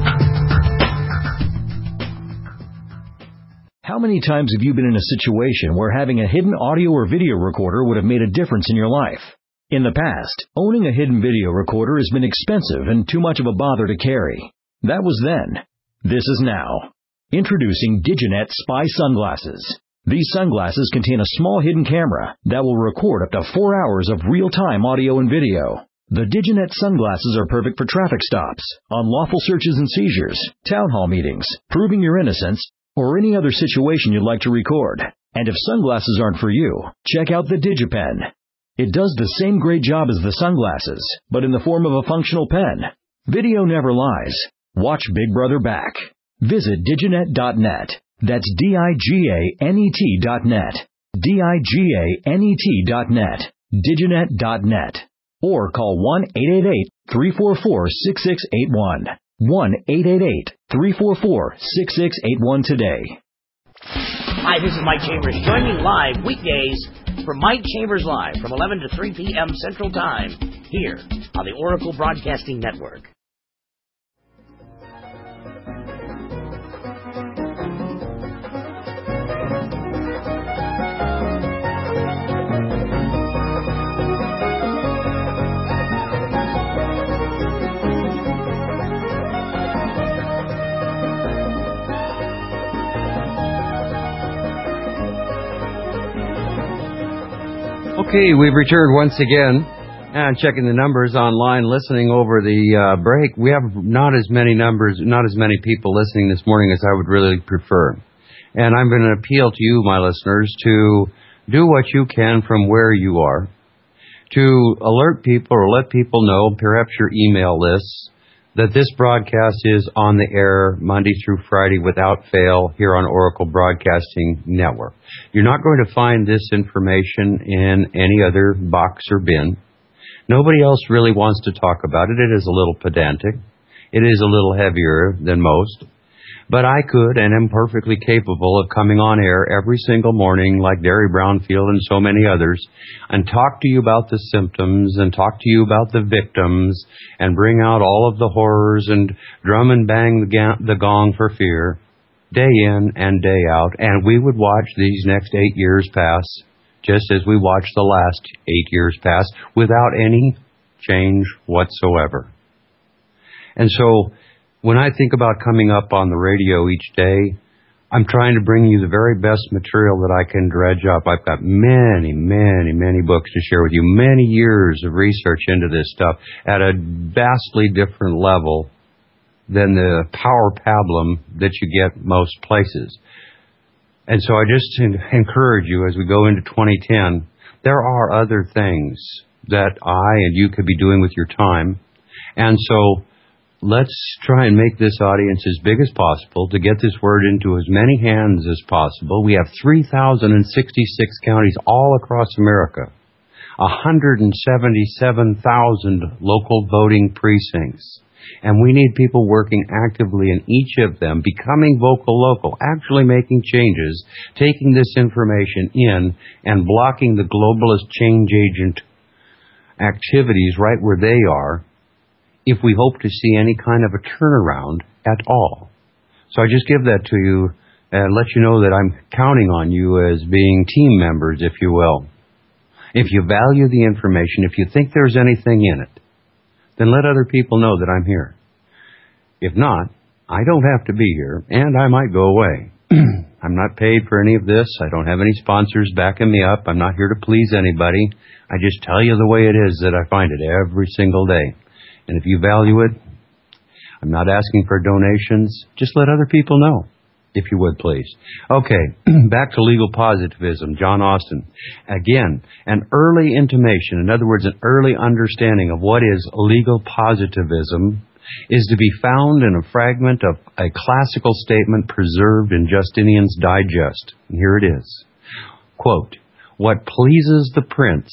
How many times have you been in a situation where having a hidden audio or video recorder would have made a difference in your life? In the past, owning a hidden video recorder has been expensive and too much of a bother to carry. That was then. This is now. Introducing Diginet Spy Sunglasses. These sunglasses contain a small hidden camera that will record up to four hours of real-time audio and video. The Diginet sunglasses are perfect for traffic stops, unlawful searches and seizures, town hall meetings, proving your innocence, or any other situation you'd like to record. And if sunglasses aren't for you, check out the DigiPen. It does the same great job as the sunglasses, but in the form of a functional pen. Video never lies. Watch Big Brother back. Visit diginet dot net. That's D I G A N E T dot net. D I G A N E T dot net. diginet dot net. Or call one eight eight eight, three four four, six six eight one. one eight eight eight, three four four, six six eight one today. Hi, this is Mike Chambers. Join me live weekdays for Mike Chambers Live from eleven to three p.m. Central Time here on the Oracle Broadcasting Network. Okay, we've returned once again, and checking the numbers online, listening over the uh, break. We have not as many numbers, not as many people listening this morning as I would really prefer. And I'm going to appeal to you, my listeners, to do what you can from where you are, to alert people or let people know, perhaps your email lists, that this broadcast is on the air Monday through Friday without fail here on Oracle Broadcasting Network. You're not going to find this information in any other box or bin. Nobody else really wants to talk about it. It is a little pedantic. It is a little heavier than most. But I could and am perfectly capable of coming on air every single morning like Derry Brownfield and so many others and talk to you about the symptoms and talk to you about the victims and bring out all of the horrors and drum and bang the, ga- the gong for fear day in and day out. And we would watch these next eight years pass just as we watched the last eight years pass without any change whatsoever. And so when I think about coming up on the radio each day, I'm trying to bring you the very best material that I can dredge up. I've got many, many, many books to share with you, many years of research into this stuff at a vastly different level than the power pablum that you get most places. And so I just encourage you as we go into twenty ten, there are other things that I and you could be doing with your time. And so let's try and make this audience as big as possible to get this word into as many hands as possible. We have three thousand sixty-six counties all across America, one hundred seventy-seven thousand local voting precincts. And we need people working actively in each of them, becoming vocal local, actually making changes, taking this information in and blocking the globalist change agent activities right where they are, if we hope to see any kind of a turnaround at all. So I just give that to you and let you know that I'm counting on you as being team members, if you will. If you value the information, if you think there's anything in it, then let other people know that I'm here. If not, I don't have to be here, and I might go away. I'm not paid for any of this. I don't have any sponsors backing me up. I'm not here to please anybody. I just tell you the way it is that I find it every single day. And if you value it, I'm not asking for donations. Just let other people know, if you would, please. Okay, back to legal positivism, John Austin. Again, an early intimation, in other words, an early understanding of what is legal positivism is to be found in a fragment of a classical statement preserved in Justinian's Digest. And here it is. Quote, "What pleases the prince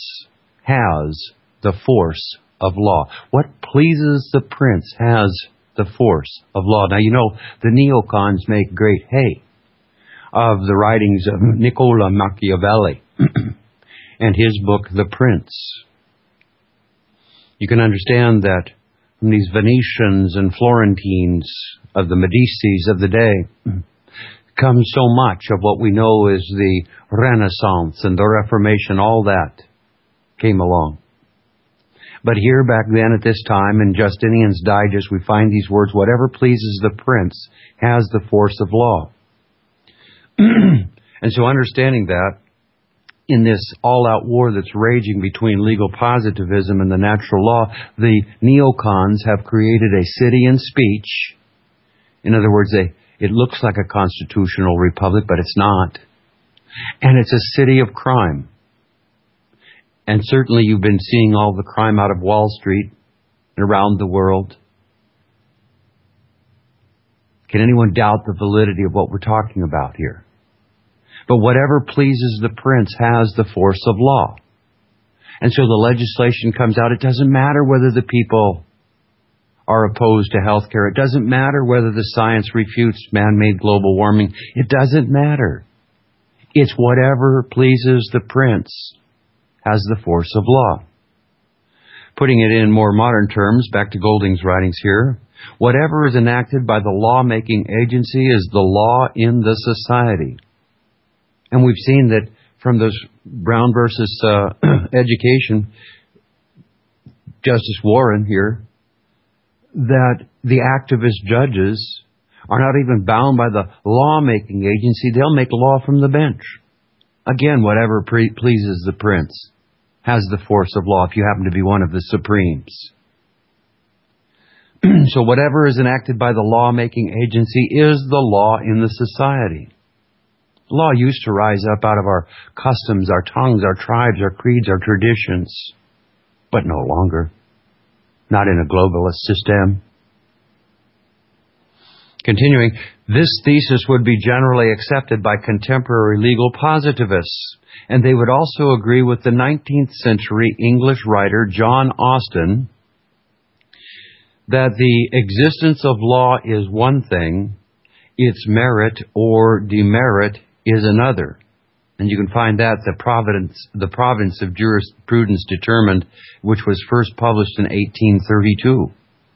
has the force of law." What pleases the prince has the force of law. Now, you know, the neocons make great hay of the writings of Niccolo Machiavelli and his book, The Prince. You can understand that from these Venetians and Florentines of the Medicis of the day comes so much of what we know as the Renaissance and the Reformation, all that came along. But here, back then, at this time, in Justinian's Digest, we find these words, "Whatever pleases the prince has the force of law." And so understanding that, in this all-out war that's raging between legal positivism and the natural law, the neocons have created a city in speech. In other words, they, it looks like a constitutional republic, but it's not. And it's a city of crime. And certainly you've been seeing all the crime out of Wall Street and around the world. Can anyone doubt the validity of what we're talking about here? But whatever pleases the prince has the force of law. And so the legislation comes out. It doesn't matter whether the people are opposed to health care. It doesn't matter whether the science refutes man-made global warming. It doesn't matter. It's whatever pleases the prince has the force of law. Putting it in more modern terms, back to Golding's writings here, whatever is enacted by the lawmaking agency is the law in the society. And we've seen that from those Brown versus uh, Education, Justice Warren here, that the activist judges are not even bound by the lawmaking agency. They'll make law from the bench. Again, whatever pre- pleases the prince has the force of law if you happen to be one of the Supremes. So whatever is enacted by the lawmaking agency is the law in the society. Law used to rise up out of our customs, our tongues, our tribes, our creeds, our traditions, but no longer. Not in a globalist system. Continuing, this thesis would be generally accepted by contemporary legal positivists, and they would also agree with the nineteenth century English writer John Austin that the existence of law is one thing, its merit or demerit is another. And you can find that the province, the province of jurisprudence determined, which was first published in eighteen thirty-two.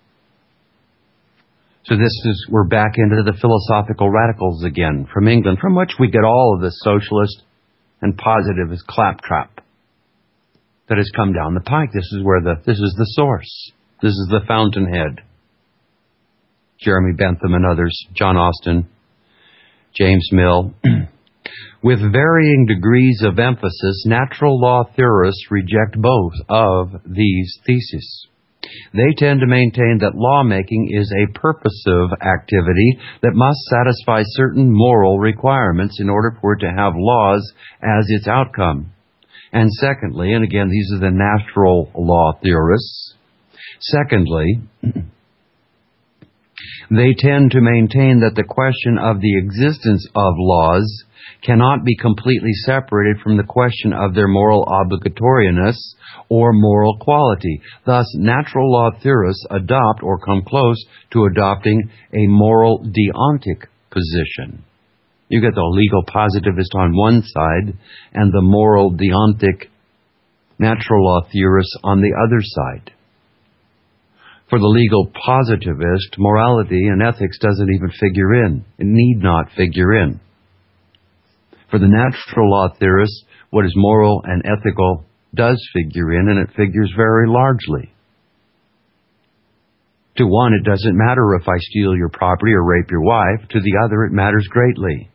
So this is, we're back into the philosophical radicals again from England, from which we get all of the socialist and positivist claptrap that has come down the pike. This is where the, this is the source. This is the fountainhead. Jeremy Bentham and others, John Austin, James Mill. With varying degrees of emphasis, natural law theorists reject both of these theses. They tend to maintain that lawmaking is a purposive activity that must satisfy certain moral requirements in order for it to have laws as its outcome. And secondly, and again, these are the natural law theorists, secondly, they tend to maintain that the question of the existence of laws cannot be completely separated from the question of their moral obligatorieness or moral quality. Thus, natural law theorists adopt or come close to adopting a moral deontic position. You get the legal positivist on one side and the moral deontic natural law theorists on the other side. For the legal positivist, morality and ethics doesn't even figure in. It need not figure in. For the natural law theorists, what is moral and ethical does figure in, and it figures very largely. To one, it doesn't matter if I steal your property or rape your wife. To the other, it matters greatly.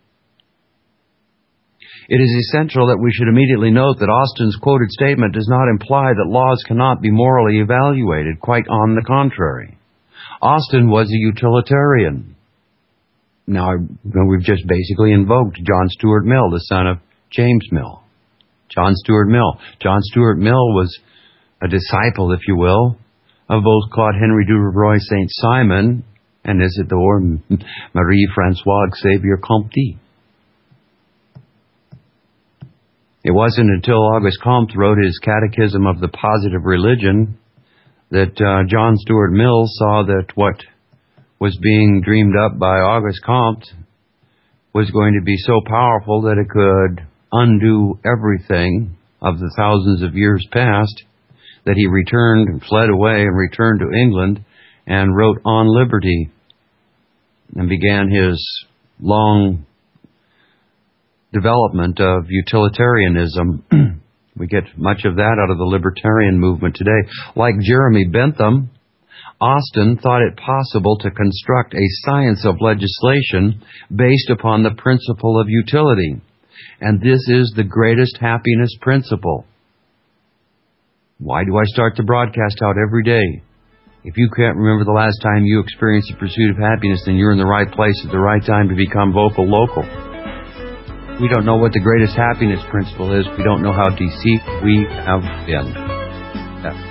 It is essential that we should immediately note that Austin's quoted statement does not imply that laws cannot be morally evaluated. Quite on the contrary. Austin was a utilitarian. Now, we've just basically invoked John Stuart Mill, the son of James Mill. John Stuart Mill. John Stuart Mill was a disciple, if you will, of both Claude Henry Duroy Saint-Simon and Isidore Marie-François Xavier Comte. It wasn't until Auguste Comte wrote his Catechism of the Positive Religion that uh, John Stuart Mill saw that what was being dreamed up by Auguste Comte was going to be so powerful that it could undo everything of the thousands of years past, that he returned and fled away and returned to England and wrote On Liberty and began his long development of utilitarianism. We get much of that out of the libertarian movement today. Like Jeremy Bentham, Austin thought it possible to construct a science of legislation based upon the principle of utility. And this is the greatest happiness principle. Why do I start the broadcast out every day? If you can't remember the last time you experienced the pursuit of happiness, then you're in the right place at the right time to become vocal local. We don't know what the greatest happiness principle is. We don't know how deceived we have been. Yeah.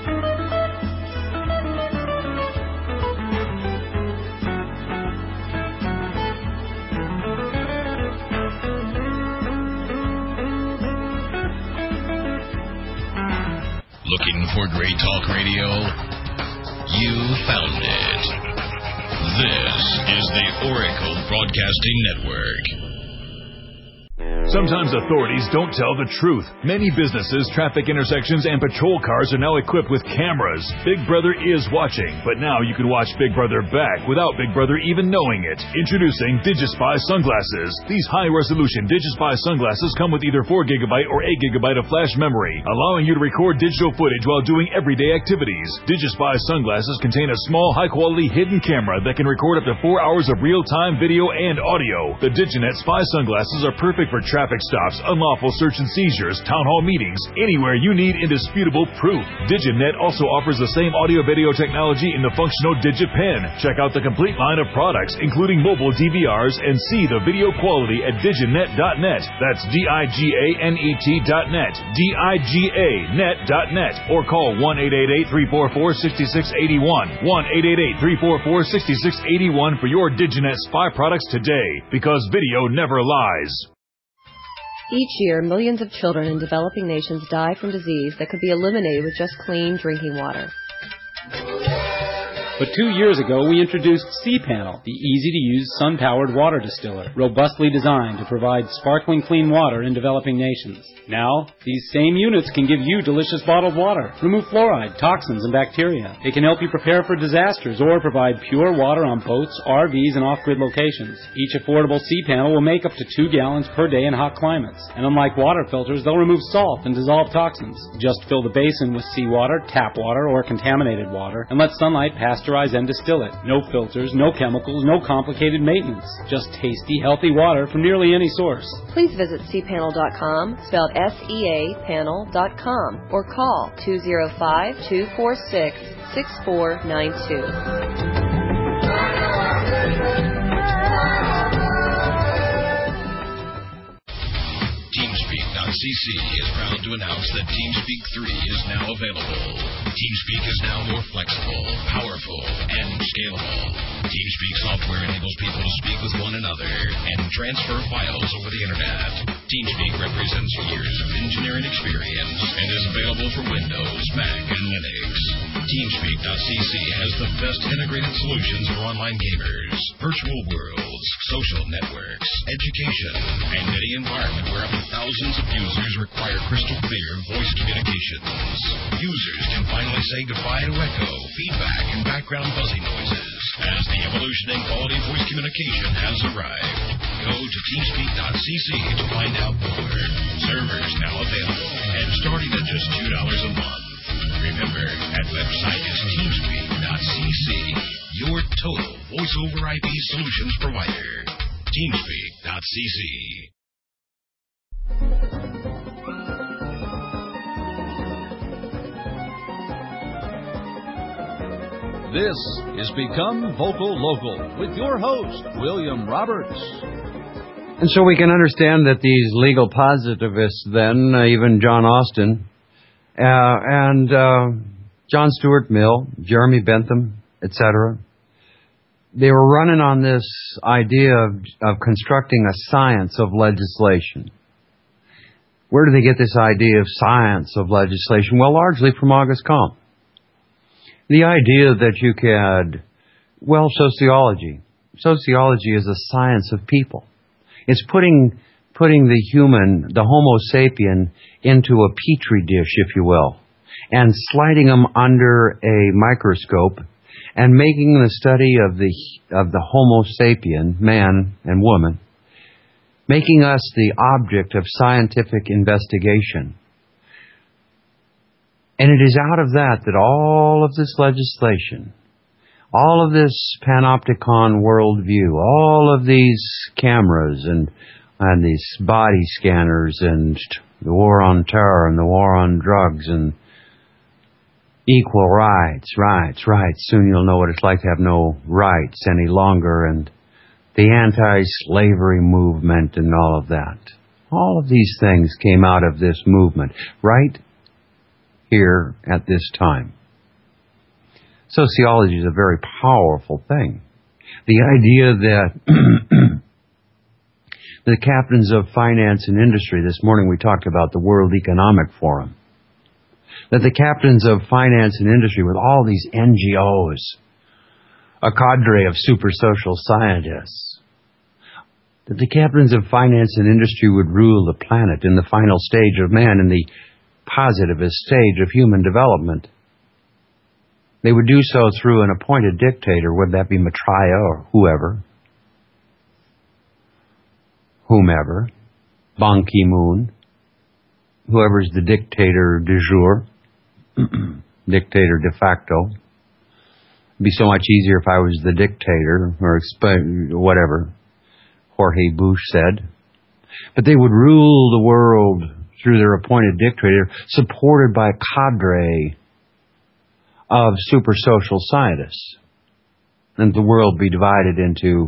Looking for great talk radio? You found it. This is the Oracle Broadcasting Network. Sometimes authorities don't tell the truth. Many businesses, traffic intersections, and patrol cars are now equipped with cameras. Big Brother is watching, but now you can watch Big Brother back without Big Brother even knowing it. Introducing DigiSpy sunglasses. These high-resolution DigiSpy sunglasses come with either four gigabyte or eight gigabyte of flash memory, allowing you to record digital footage while doing everyday activities. DigiSpy sunglasses contain a small, high-quality hidden camera that can record up to four hours of real-time video and audio. The DigiNet Spy sunglasses are perfect for traffic stops, unlawful search and seizures, town hall meetings, anywhere you need indisputable proof. DigiNet also offers the same audio-video technology in the functional DigiPen. Check out the complete line of products, including mobile D V Rs, and see the video quality at diginet dot net. That's D I G A N E T dot net. D I G A net dot net. Or call one eight eight eight, three four four, six six eight one. one eight eight eight, three four four, six six eight one for your DigiNet Spy products today, because video never lies. Each year, millions of children in developing nations die from disease that could be eliminated with just clean drinking water. But two years ago, we introduced cPanel, the easy-to-use sun-powered water distiller, robustly designed to provide sparkling clean water in developing nations. Now, these same units can give you delicious bottled water, remove fluoride, toxins, and bacteria. It can help you prepare for disasters or provide pure water on boats, R Vs, and off-grid locations. Each affordable cPanel will make up to two gallons per day in hot climates. And unlike water filters, they'll remove salt and dissolve toxins. Just fill the basin with seawater, tap water, or contaminated water, and let sunlight pasteurize and distill it. No filters, no chemicals, no complicated maintenance. Just tasty, healthy water from nearly any source. Please visit c panel dot com, spelled S E A panel dot com, or call two oh five, two four six, six four nine two. TeamSpeak dot c c is proud to announce that TeamSpeak three is now available. TeamSpeak is now more flexible, powerful, and scalable. TeamSpeak software enables people to speak with one another and transfer files over the internet. TeamSpeak represents years of engineering experience and is available for Windows, Mac, and Linux. TeamSpeak dot c c has the best integrated solutions for online gamers, virtual worlds, social networks, education, and any environment where up to thousands of users require crystal clear voice communications. Users can finally say goodbye to echo, feedback, and background buzzing noises as the evolution in quality voice communication has arrived. Go to TeamSpeak dot c c to find out more. Servers now available and starting at just two dollars a month. Remember, that website is TeamSpeak dot c c, your total voice over I P solutions provider. TeamSpeak dot c c. This is Become Vocal Local with your host, William Roberts. And so we can understand that these legal positivists then, uh, even John Austin, uh, and uh, John Stuart Mill, Jeremy Bentham, et cetera, they were running on this idea of, of constructing a science of legislation. Where do they get this idea of science of legislation? Well, largely from Auguste Comte. The idea that you could, well, sociology. Sociology is a science of people. It's putting putting the human, the Homo sapien, into a petri dish, if you will, and sliding them under a microscope and making the study of the of the Homo sapien, man and woman, making us the object of scientific investigation. And it is out of that that all of this legislation, all of this panopticon worldview, all of these cameras and and these body scanners and the war on terror and the war on drugs and equal rights, rights, rights. Soon you'll know what it's like to have no rights any longer, and the anti-slavery movement and all of that. All of these things came out of this movement right here at this time. Sociology is a very powerful thing. The idea that the captains of finance and industry, this morning we talked about the World Economic Forum, that the captains of finance and industry with all these N G Os, a cadre of super social scientists, that the captains of finance and industry would rule the planet in the final stage of man, in the positivist stage of human development. They would do so through an appointed dictator, whether that be Maitreya or whoever, whomever, Ban Ki-moon, whoever's the dictator du jour, dictator de facto. It'd be so much easier if I was the dictator, or exp- whatever Jorge Bush said. But they would rule the world through their appointed dictator, supported by a cadre of super social scientists. And the world be divided into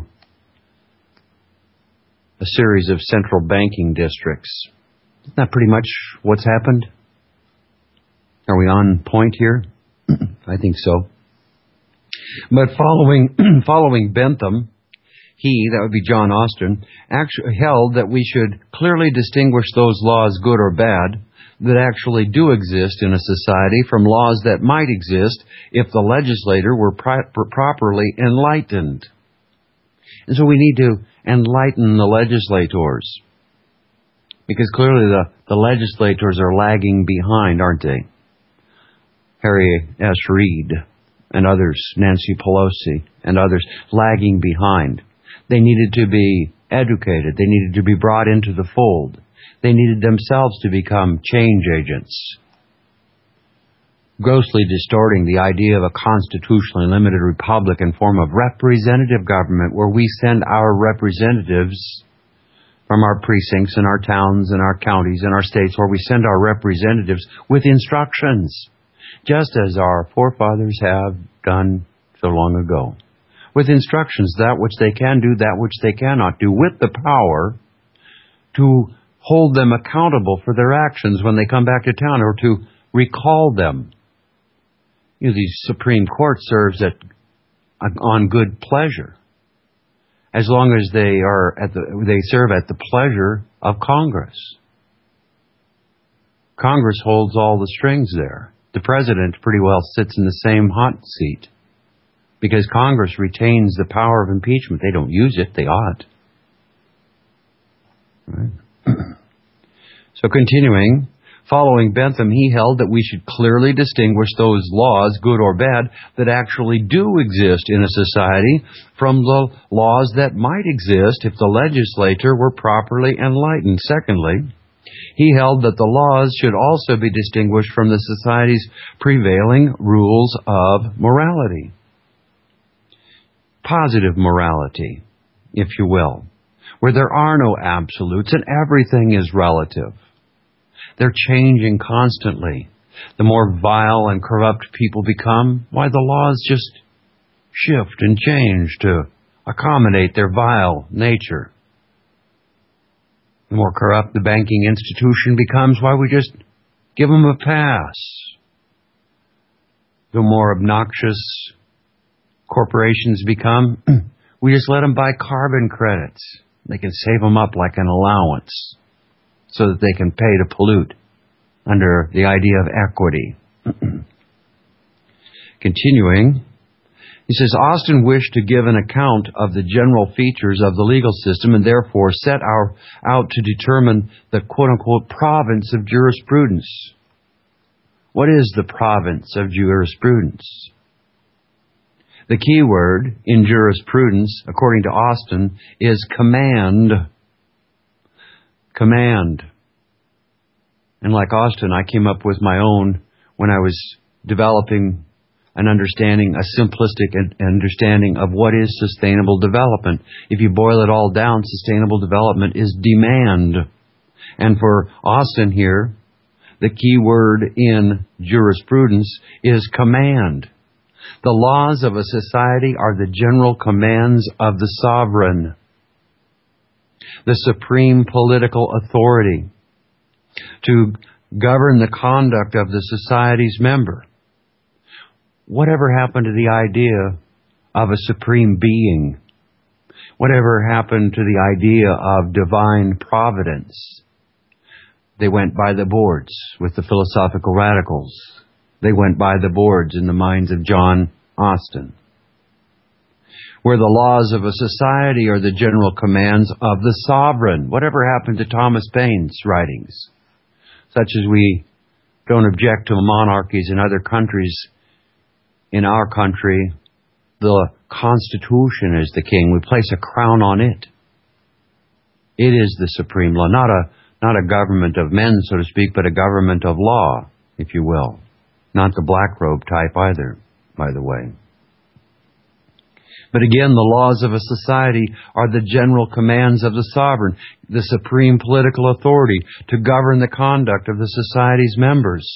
a series of central banking districts. Isn't that pretty much what's happened? Are we on point here? I think so. But following following Bentham, he, that would be John Austin, actually held that we should clearly distinguish those laws, good or bad, that actually do exist in a society from laws that might exist if the legislator were pri- properly enlightened. And so we need to enlighten the legislators, because clearly the, the legislators are lagging behind, aren't they? Harry S. Reid and others, Nancy Pelosi and others, lagging behind. They needed to be educated. They needed to be brought into the fold. They needed themselves to become change agents, grossly distorting the idea of a constitutionally limited republican form of representative government where we send our representatives from our precincts and our towns and our counties and our states, where we send our representatives with instructions, just as our forefathers have done so long ago. With instructions, that which they can do, that which they cannot do, with the power to hold them accountable for their actions when they come back to town, or to recall them. You know, the Supreme Court serves at, on good pleasure, as long as they are at the, they serve at the pleasure of Congress. Congress holds all the strings there. The president pretty well sits in the same hot seat, because Congress retains the power of impeachment. They don't use it. They ought. Right. So continuing, following Bentham, he held that we should clearly distinguish those laws, good or bad, that actually do exist in a society from the laws that might exist if the legislator were properly enlightened. Secondly, he held that the laws should also be distinguished from the society's prevailing rules of morality. Positive morality, if you will, where there are no absolutes and everything is relative. They're changing constantly. The more vile and corrupt people become, why, the laws just shift and change to accommodate their vile nature. The more corrupt the banking institution becomes, why, we just give them a pass. The more obnoxious corporations become, we just let them buy carbon credits. They can save them up like an allowance, so that they can pay to pollute under the idea of equity. Continuing, he says, Austin wished to give an account of the general features of the legal system and therefore set our, out to determine the quote-unquote province of jurisprudence. What is the province of jurisprudence? The key word in jurisprudence, according to Austin, is command. Command. And like Austin, I came up with my own when I was developing an understanding, a simplistic understanding of what is sustainable development. If you boil it all down, sustainable development is demand. And for Austin here, the key word in jurisprudence is command. The laws of a society are the general commands of the sovereign, the supreme political authority, to govern the conduct of the society's member. Whatever happened to the idea of a supreme being? Whatever happened to the idea of divine providence? They went by the boards with the philosophical radicals. They went by the boards in the minds of John Austin, where the laws of a society are the general commands of the sovereign. Whatever happened to Thomas Paine's writings? Such as we don't object to monarchies in other countries. In our country, the Constitution is the king. We place a crown on it. It is the supreme law, not a not a government of men, so to speak, but a government of law, if you will. Not the black robe type either, by the way. But again, the laws of a society are the general commands of the sovereign, the supreme political authority to govern the conduct of the society's members.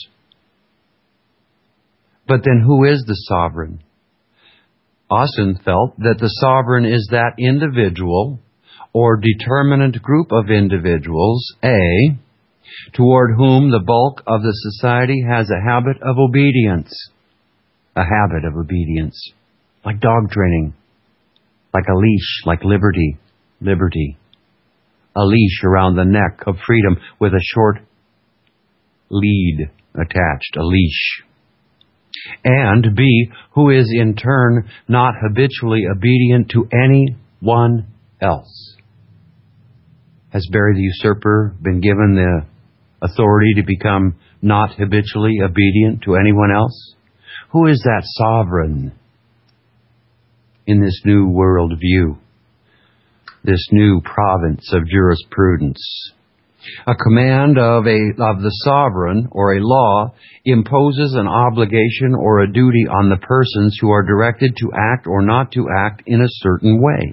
But then who is the sovereign? Austin felt that the sovereign is that individual or determinate group of individuals, A, toward whom the bulk of the society has a habit of obedience. A habit of obedience. Like dog training. Like a leash, like liberty. Liberty. A leash around the neck of freedom with a short lead attached. A leash. And B, who is in turn not habitually obedient to anyone else. Has Barry the Usurper been given the authority to become not habitually obedient to anyone else? Who is that sovereign in this new world view, this new province of jurisprudence? A command of a of the sovereign or a law imposes an obligation or a duty on the persons who are directed to act or not to act in a certain way.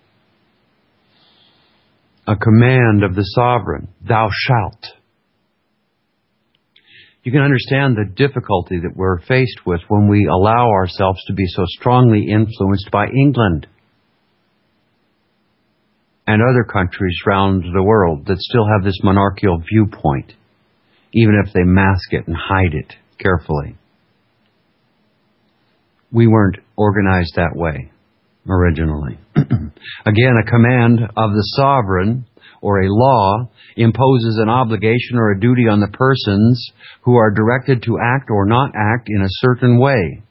A command of the sovereign, thou shalt. You can understand the difficulty that we're faced with when we allow ourselves to be so strongly influenced by England and other countries around the world that still have this monarchical viewpoint, even if they mask it and hide it carefully. We weren't organized that way originally. Again, a command of the sovereign or a law imposes an obligation or a duty on the persons who are directed to act or not act in a certain way.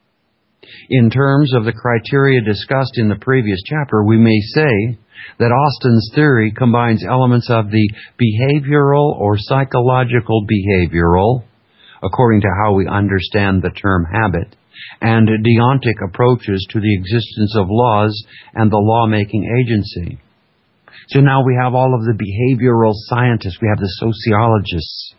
In terms of the criteria discussed in the previous chapter, we may say that Austin's theory combines elements of the behavioral or psychological behavioral, according to how we understand the term habit, and deontic approaches to the existence of laws and the lawmaking agency. So now we have all of the behavioral scientists, we have the sociologists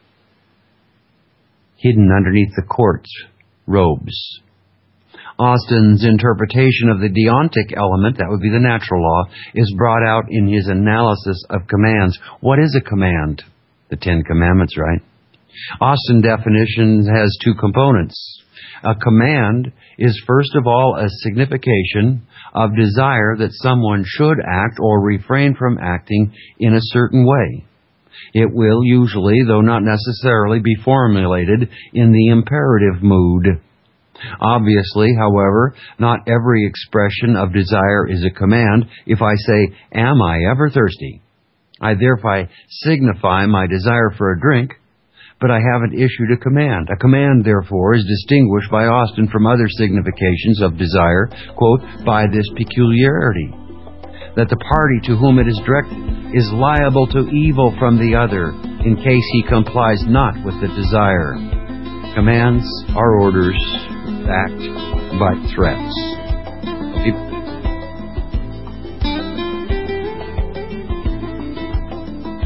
hidden underneath the court's robes. Austin's interpretation of the deontic element, that would be the natural law, is brought out in his analysis of commands. What is a command? The Ten Commandments, right? Austin's definition has two components. A command is first of all a signification of desire that someone should act or refrain from acting in a certain way. It will usually, though not necessarily, be formulated in the imperative mood. Obviously, however, not every expression of desire is a command. If I say, "Am I ever thirsty?" I thereby signify my desire for a drink, but I haven't issued a command. A command, therefore, is distinguished by Austin from other significations of desire, quote, by this peculiarity, that the party to whom it is directed is liable to evil from the other in case he complies not with the desire. Commands are orders backed by threats.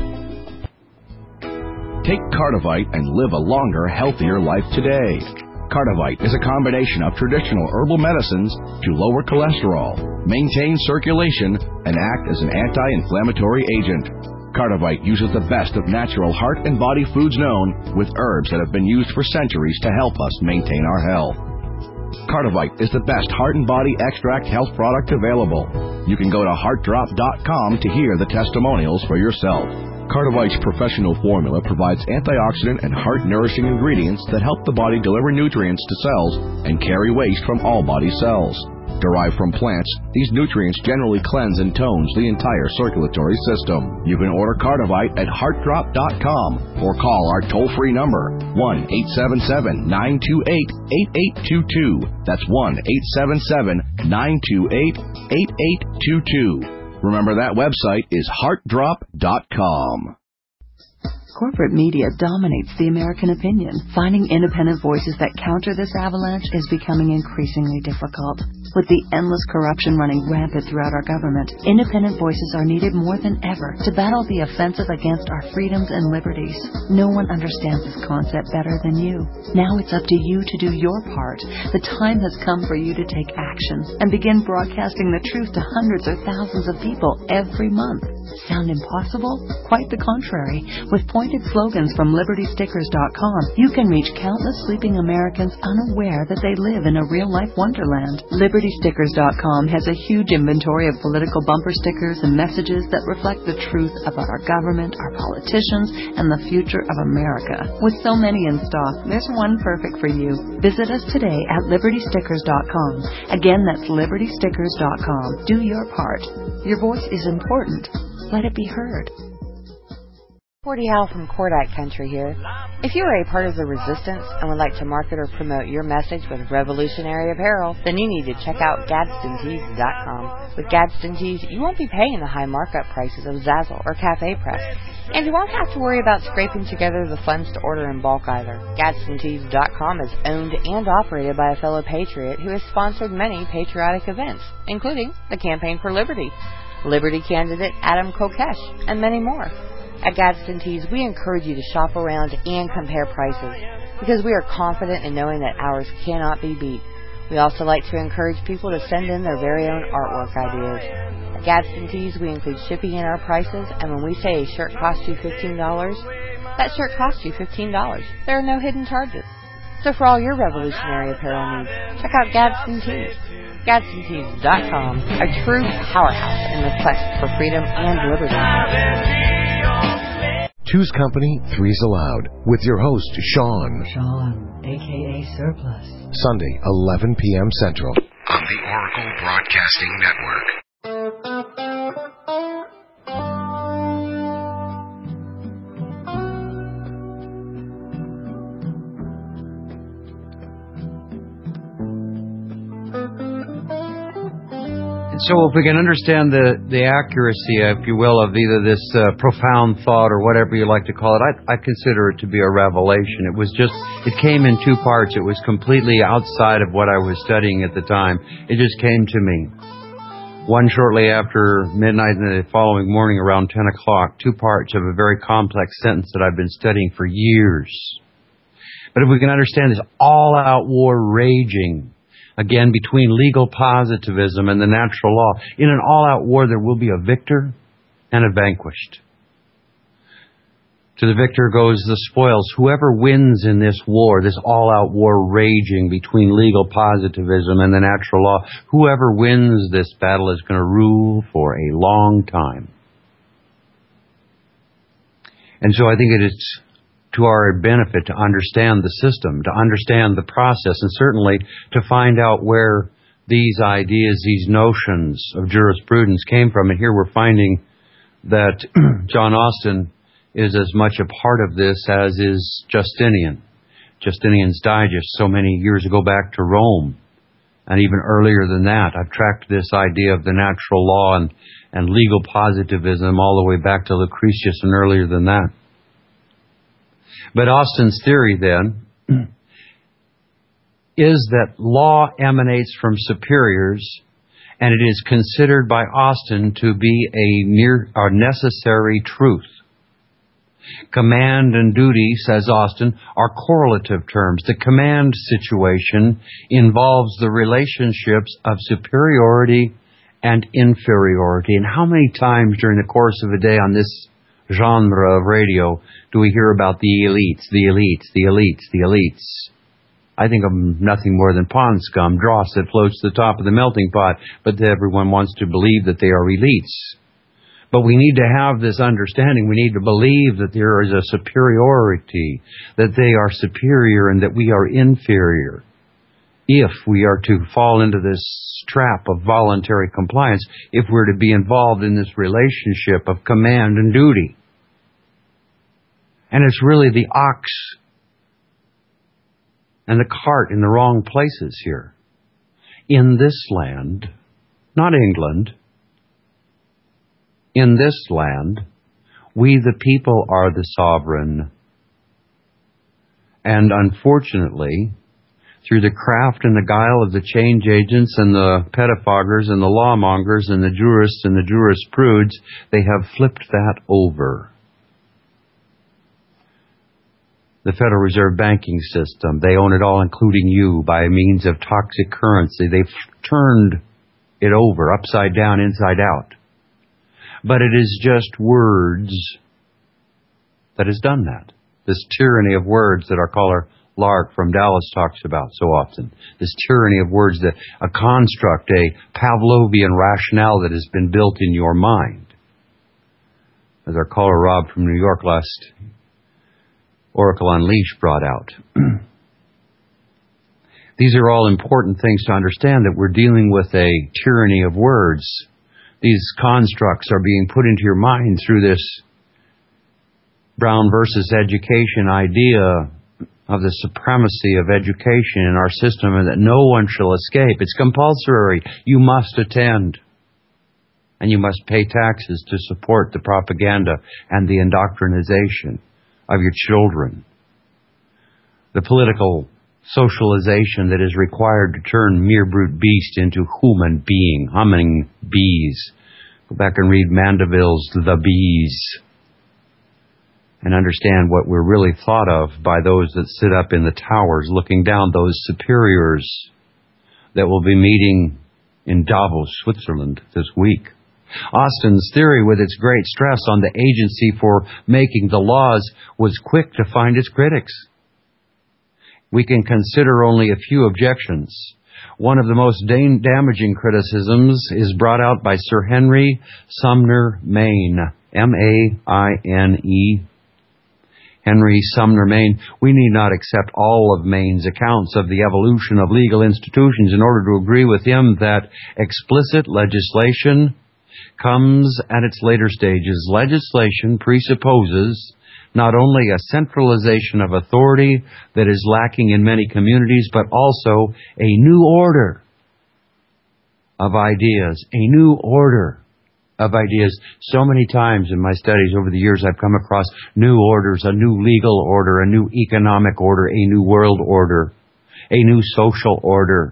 Take Cardivite and live a longer, healthier life today. Cardivite is a combination of traditional herbal medicines to lower cholesterol, maintain circulation, and act as an anti-inflammatory agent. Cardivite uses the best of natural heart and body foods known with herbs that have been used for centuries to help us maintain our health. Cardivite is the best heart and body extract health product available. You can go to heart drop dot com to hear the testimonials for yourself. Cardivite's professional formula provides antioxidant and heart-nourishing ingredients that help the body deliver nutrients to cells and carry waste from all body cells. Derived from plants, these nutrients generally cleanse and tones the entire circulatory system. You can order Cardivite at heart drop dot com or call our toll-free number, one eight seven seven, nine two eight, eight eight two two. That's one eight seven seven, nine two eight, eight eight two two. Remember, that website is heart drop dot com. Corporate media dominates the American opinion. Finding independent voices that counter this avalanche is becoming increasingly difficult. With the endless corruption running rampant throughout our government, independent voices are needed more than ever to battle the offensive against our freedoms and liberties. No one understands this concept better than you. Now it's up to you to do your part. The time has come for you to take action and begin broadcasting the truth to hundreds or thousands of people every month. Sound impossible? Quite the contrary. With pointed slogans from liberty stickers dot com, you can reach countless sleeping Americans unaware that they live in a real-life wonderland. liberty stickers dot com has a huge inventory of political bumper stickers and messages that reflect the truth about our government, our politicians, and the future of America. With so many in stock, there's one perfect for you. Visit us today at liberty stickers dot com. Again, that's liberty stickers dot com. Do your part. Your voice is important. Let it be heard. Cordy Howell from Cordat Country here. If you are a part of the resistance and would like to market or promote your message with revolutionary apparel, then you need to check out Gadsden Tees dot com. With Gadsden Tees, you won't be paying the high markup prices of Zazzle or Cafe Press, and you won't have to worry about scraping together the funds to order in bulk either. Gadsden Tees dot com is owned and operated by a fellow patriot who has sponsored many patriotic events, including the Campaign for Liberty, Liberty candidate Adam Kokesh, and many more. At Gadsden Tees, we encourage you to shop around and compare prices because we are confident in knowing that ours cannot be beat. We also like to encourage people to send in their very own artwork ideas. At Gadsden Tees, we include shipping in our prices, and when we say a shirt costs you fifteen dollars, that shirt costs you fifteen dollars. There are no hidden charges. So for all your revolutionary apparel needs, check out Gadsden Tees. Gadsden Tees dot com, a true powerhouse in the quest for freedom and liberty. Two's Company, Three's Allowed, with your host, Sean. Sean, a k a. Surplus. Sunday, eleven p.m. Central. On the Oracle Broadcasting Network. So if we can understand the, the accuracy, if you will, of either this uh, profound thought or whatever you like to call it, I, I consider it to be a revelation. It was just, it came in two parts. It was completely outside of what I was studying at the time. It just came to me. One shortly after midnight and the following morning around ten o'clock, two parts of a very complex sentence that I've been studying for years. But if we can understand this all-out war raging, again, between legal positivism and the natural law. In an all-out war, there will be a victor and a vanquished. To the victor goes the spoils. Whoever wins in this war, this all-out war raging between legal positivism and the natural law, whoever wins this battle is going to rule for a long time. And so I think it is to our benefit to understand the system, to understand the process, and certainly to find out where these ideas, these notions of jurisprudence came from. And here we're finding that John Austin is as much a part of this as is Justinian. Justinian's Digest so many years ago back to Rome, and even earlier than that. I've tracked this idea of the natural law and, and legal positivism all the way back to Lucretius and earlier than that. But Austin's theory, then, is that law emanates from superiors, and it is considered by Austin to be a mere or necessary truth. Command and duty, says Austin, are correlative terms. The command situation involves the relationships of superiority and inferiority. And how many times during the course of a day on this genre of radio do we hear about the elites, the elites, the elites, the elites? I think of nothing more than pond scum, dross that floats to the top of the melting pot, but everyone wants to believe that they are elites. But we need to have this understanding. We need to believe that there is a superiority, that they are superior and that we are inferior. If we are to fall into this trap of voluntary compliance, if we're to be involved in this relationship of command and duty. And it's really the ox and the cart in the wrong places here. In this land, not England, in this land, we the people are the sovereign. And unfortunately, through the craft and the guile of the change agents and the pettifoggers and the lawmongers and the jurists and the jurisprudes, they have flipped that over. The Federal Reserve banking system, they own it all, including you, by means of toxic currency. They've turned it over, upside down, inside out. But it is just words that has done that. This tyranny of words that our caller Lark from Dallas talks about so often. This tyranny of words, that a construct, a Pavlovian rationale that has been built in your mind. As our caller Rob from New York last Oracle Unleashed brought out. These are all important things to understand, that we're dealing with a tyranny of words. These constructs are being put into your mind through this Brown versus education idea of the supremacy of education in our system, and that no one shall escape. It's compulsory. You must attend. And you must pay taxes to support the propaganda and the indoctrination of your children. The political socialization that is required to turn mere brute beast into human being, humming bees. Go back and read Mandeville's The Bees and understand what we're really thought of by those that sit up in the towers looking down, those superiors that will be meeting in Davos, Switzerland this week. Austin's theory, with its great stress on the agency for making the laws, was quick to find its critics. We can consider only a few objections. One of the most da- damaging criticisms is brought out by Sir Henry Sumner Maine, M A I N E. Henry Sumner Maine. We need not accept all of Maine's accounts of the evolution of legal institutions in order to agree with him that explicit legislation comes at its later stages. Legislation presupposes not only a centralization of authority that is lacking in many communities, but also a new order of ideas, a new order of ideas. So many times in my studies over the years, I've come across new orders, a new legal order, a new economic order, a new world order, a new social order,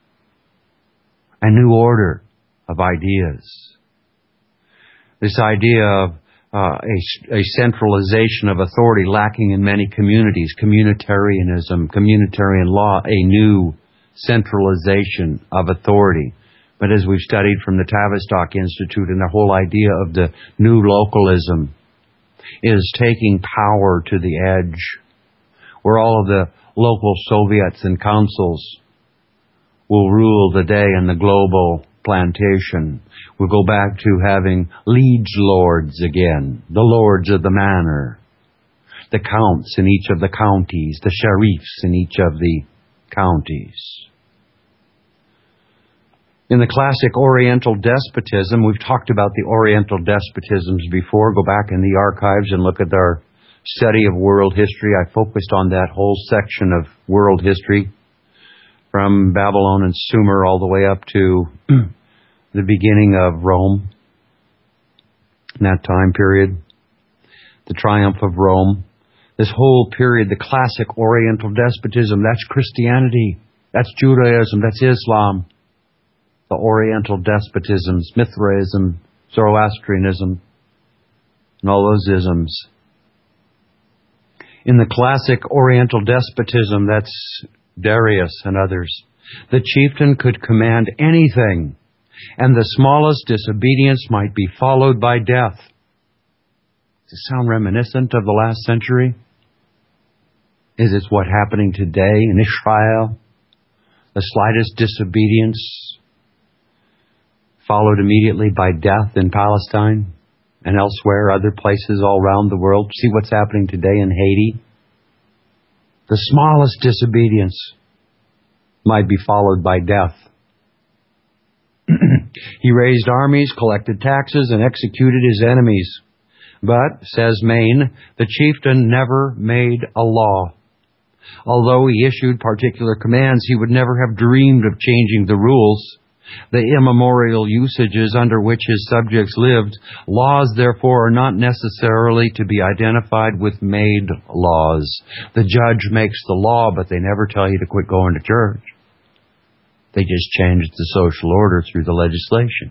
a new order of ideas. This idea of uh, a, a centralization of authority lacking in many communities, communitarianism, communitarian law, a new centralization of authority. But as we've studied from the Tavistock Institute, and the whole idea of the new localism is taking power to the edge, where all of the local Soviets and councils will rule the day in the global plantation. We'll go back to having liege lords again, the lords of the manor, the counts in each of the counties, the sheriffs in each of the counties. In the classic Oriental despotism, we've talked about the Oriental despotisms before. Go back in the archives and look at our study of world history. I focused on that whole section of world history from Babylon and Sumer all the way up to the beginning of Rome. In that time period, the triumph of Rome. This whole period, the classic Oriental despotism, that's Christianity, that's Judaism, that's Islam. The Oriental despotisms, Mithraism, Zoroastrianism, and all those isms. In the classic Oriental despotism, that's Darius and others, the chieftain could command anything, and the smallest disobedience might be followed by death. Does it sound reminiscent of the last century? Is it what's happening today in Israel? The slightest disobedience followed immediately by death in Palestine and elsewhere, other places all around the world. See what's happening today in Haiti? The smallest disobedience might be followed by death. He raised armies, collected taxes, and executed his enemies. But, says Maine, the chieftain never made a law. Although he issued particular commands, he would never have dreamed of changing the rules, the immemorial usages under which his subjects lived. Laws, therefore, are not necessarily to be identified with made laws. The judge makes the law, but they never tell you to quit going to church. They just changed the social order through the legislation.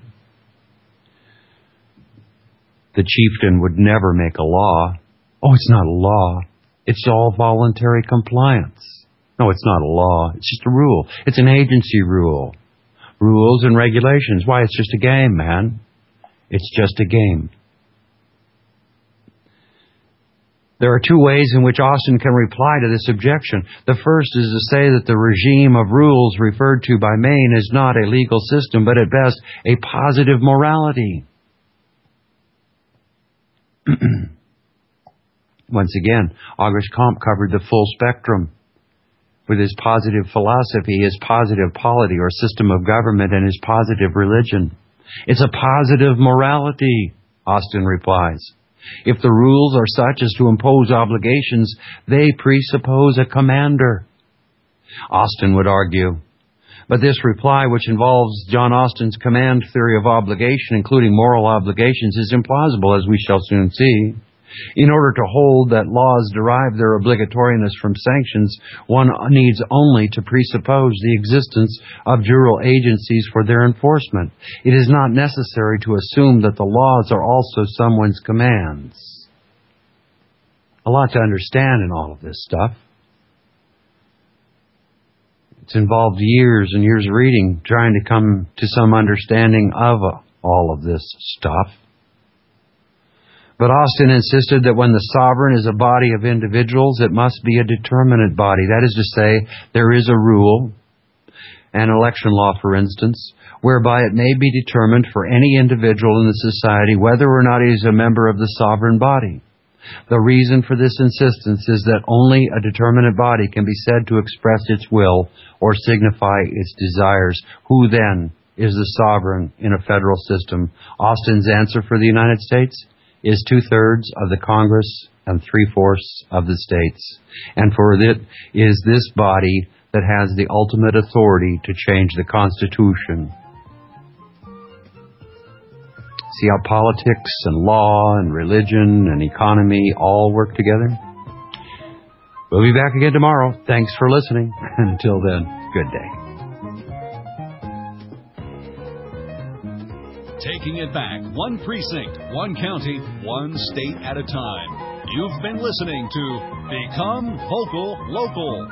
The chieftain would never make a law. Oh, it's not a law. It's all voluntary compliance. No, it's not a law. It's just a rule. It's an agency rule. Rules and regulations. Why, it's just a game, man. It's just a game. There are two ways in which Austin can reply to this objection. The first is to say that the regime of rules referred to by Maine is not a legal system, but at best a positive morality. Once again, Auguste Comte covered the full spectrum with his positive philosophy, his positive polity or system of government, and his positive religion. It's a positive morality, Austin replies. If the rules are such as to impose obligations, they presuppose a commander, Austin would argue. But this reply, which involves John Austin's command theory of obligation, including moral obligations, is implausible, as we shall soon see. In order to hold that laws derive their obligatoriness from sanctions, one needs only to presuppose the existence of jural agencies for their enforcement. It is not necessary to assume that the laws are also someone's commands. A lot to understand in all of this stuff. It's involved years and years of reading, trying to come to some understanding of all of this stuff. But Austin insisted that when the sovereign is a body of individuals, it must be a determinate body. That is to say, there is a rule, an election law, for instance, whereby it may be determined for any individual in the society whether or not he is a member of the sovereign body. The reason for this insistence is that only a determinate body can be said to express its will or signify its desires. Who then is the sovereign in a federal system? Austin's answer for the United States is two-thirds of the Congress and three-fourths of the states. And for it is this body that has the ultimate authority to change the Constitution. See how politics and law and religion and economy all work together? We'll be back again tomorrow. Thanks for listening. And until then, good day. Taking it back, one precinct, one county, one state at a time. You've been listening to Become Vocal Local.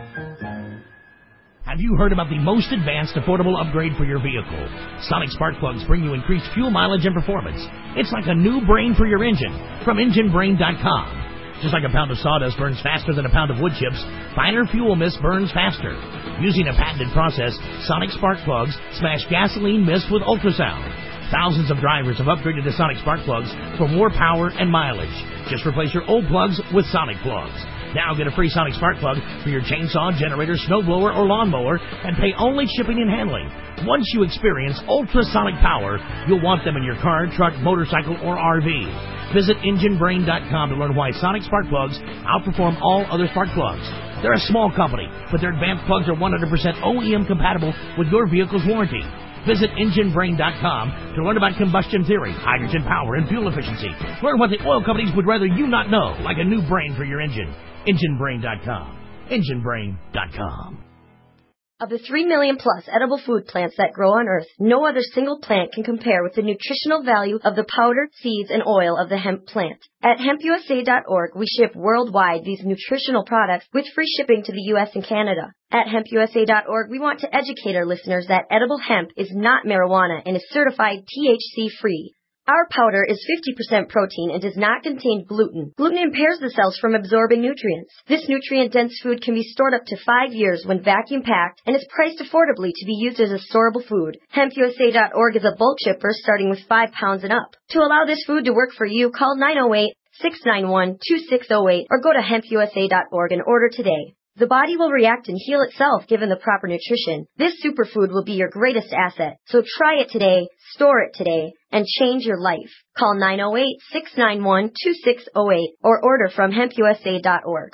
Have you heard about the most advanced affordable upgrade for your vehicle? Sonic Spark Plugs bring you increased fuel mileage and performance. It's like a new brain for your engine from engine brain dot com. Just like a pound of sawdust burns faster than a pound of wood chips, finer fuel mist burns faster. Using a patented process, Sonic Spark Plugs smash gasoline mist with ultrasound. Thousands of drivers have upgraded to Sonic Spark Plugs for more power and mileage. Just replace your old plugs with Sonic Plugs. Now get a free Sonic Spark Plug for your chainsaw, generator, snowblower, or lawnmower, and pay only shipping and handling. Once you experience ultrasonic power, you'll want them in your car, truck, motorcycle, or R V. Visit engine brain dot com to learn why Sonic Spark Plugs outperform all other spark plugs. They're a small company, but their advanced plugs are one hundred percent O E M compatible with your vehicle's warranty. Visit engine brain dot com to learn about combustion theory, hydrogen power, and fuel efficiency. Learn what the oil companies would rather you not know, like a new brain for your engine. engine brain dot com. engine brain dot com. Of the three million plus edible food plants that grow on Earth, no other single plant can compare with the nutritional value of the powdered seeds and oil of the hemp plant. At hemp U S A dot org, we ship worldwide these nutritional products with free shipping to the U S and Canada. At hemp U S A dot org, we want to educate our listeners that edible hemp is not marijuana and is certified T H C-free. Our powder is fifty percent protein and does not contain gluten. Gluten impairs the cells from absorbing nutrients. This nutrient-dense food can be stored up to five years when vacuum-packed and is priced affordably to be used as a storable food. hemp U S A dot org is a bulk shipper starting with five pounds and up. To allow this food to work for you, call nine oh eight, six nine one, two six oh eight or go to hemp U S A dot org and order today. The body will react and heal itself given the proper nutrition. This superfood will be your greatest asset. So try it today, store it today, and change your life. Call nine oh eight, six nine one, two six oh eight or order from hemp U S A dot org.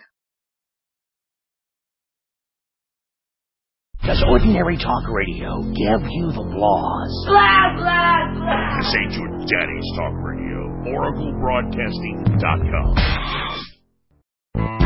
Does ordinary talk radio give you the blahs? Blah, blah, blah. This ain't your daddy's talk radio. Oracle Broadcasting dot com.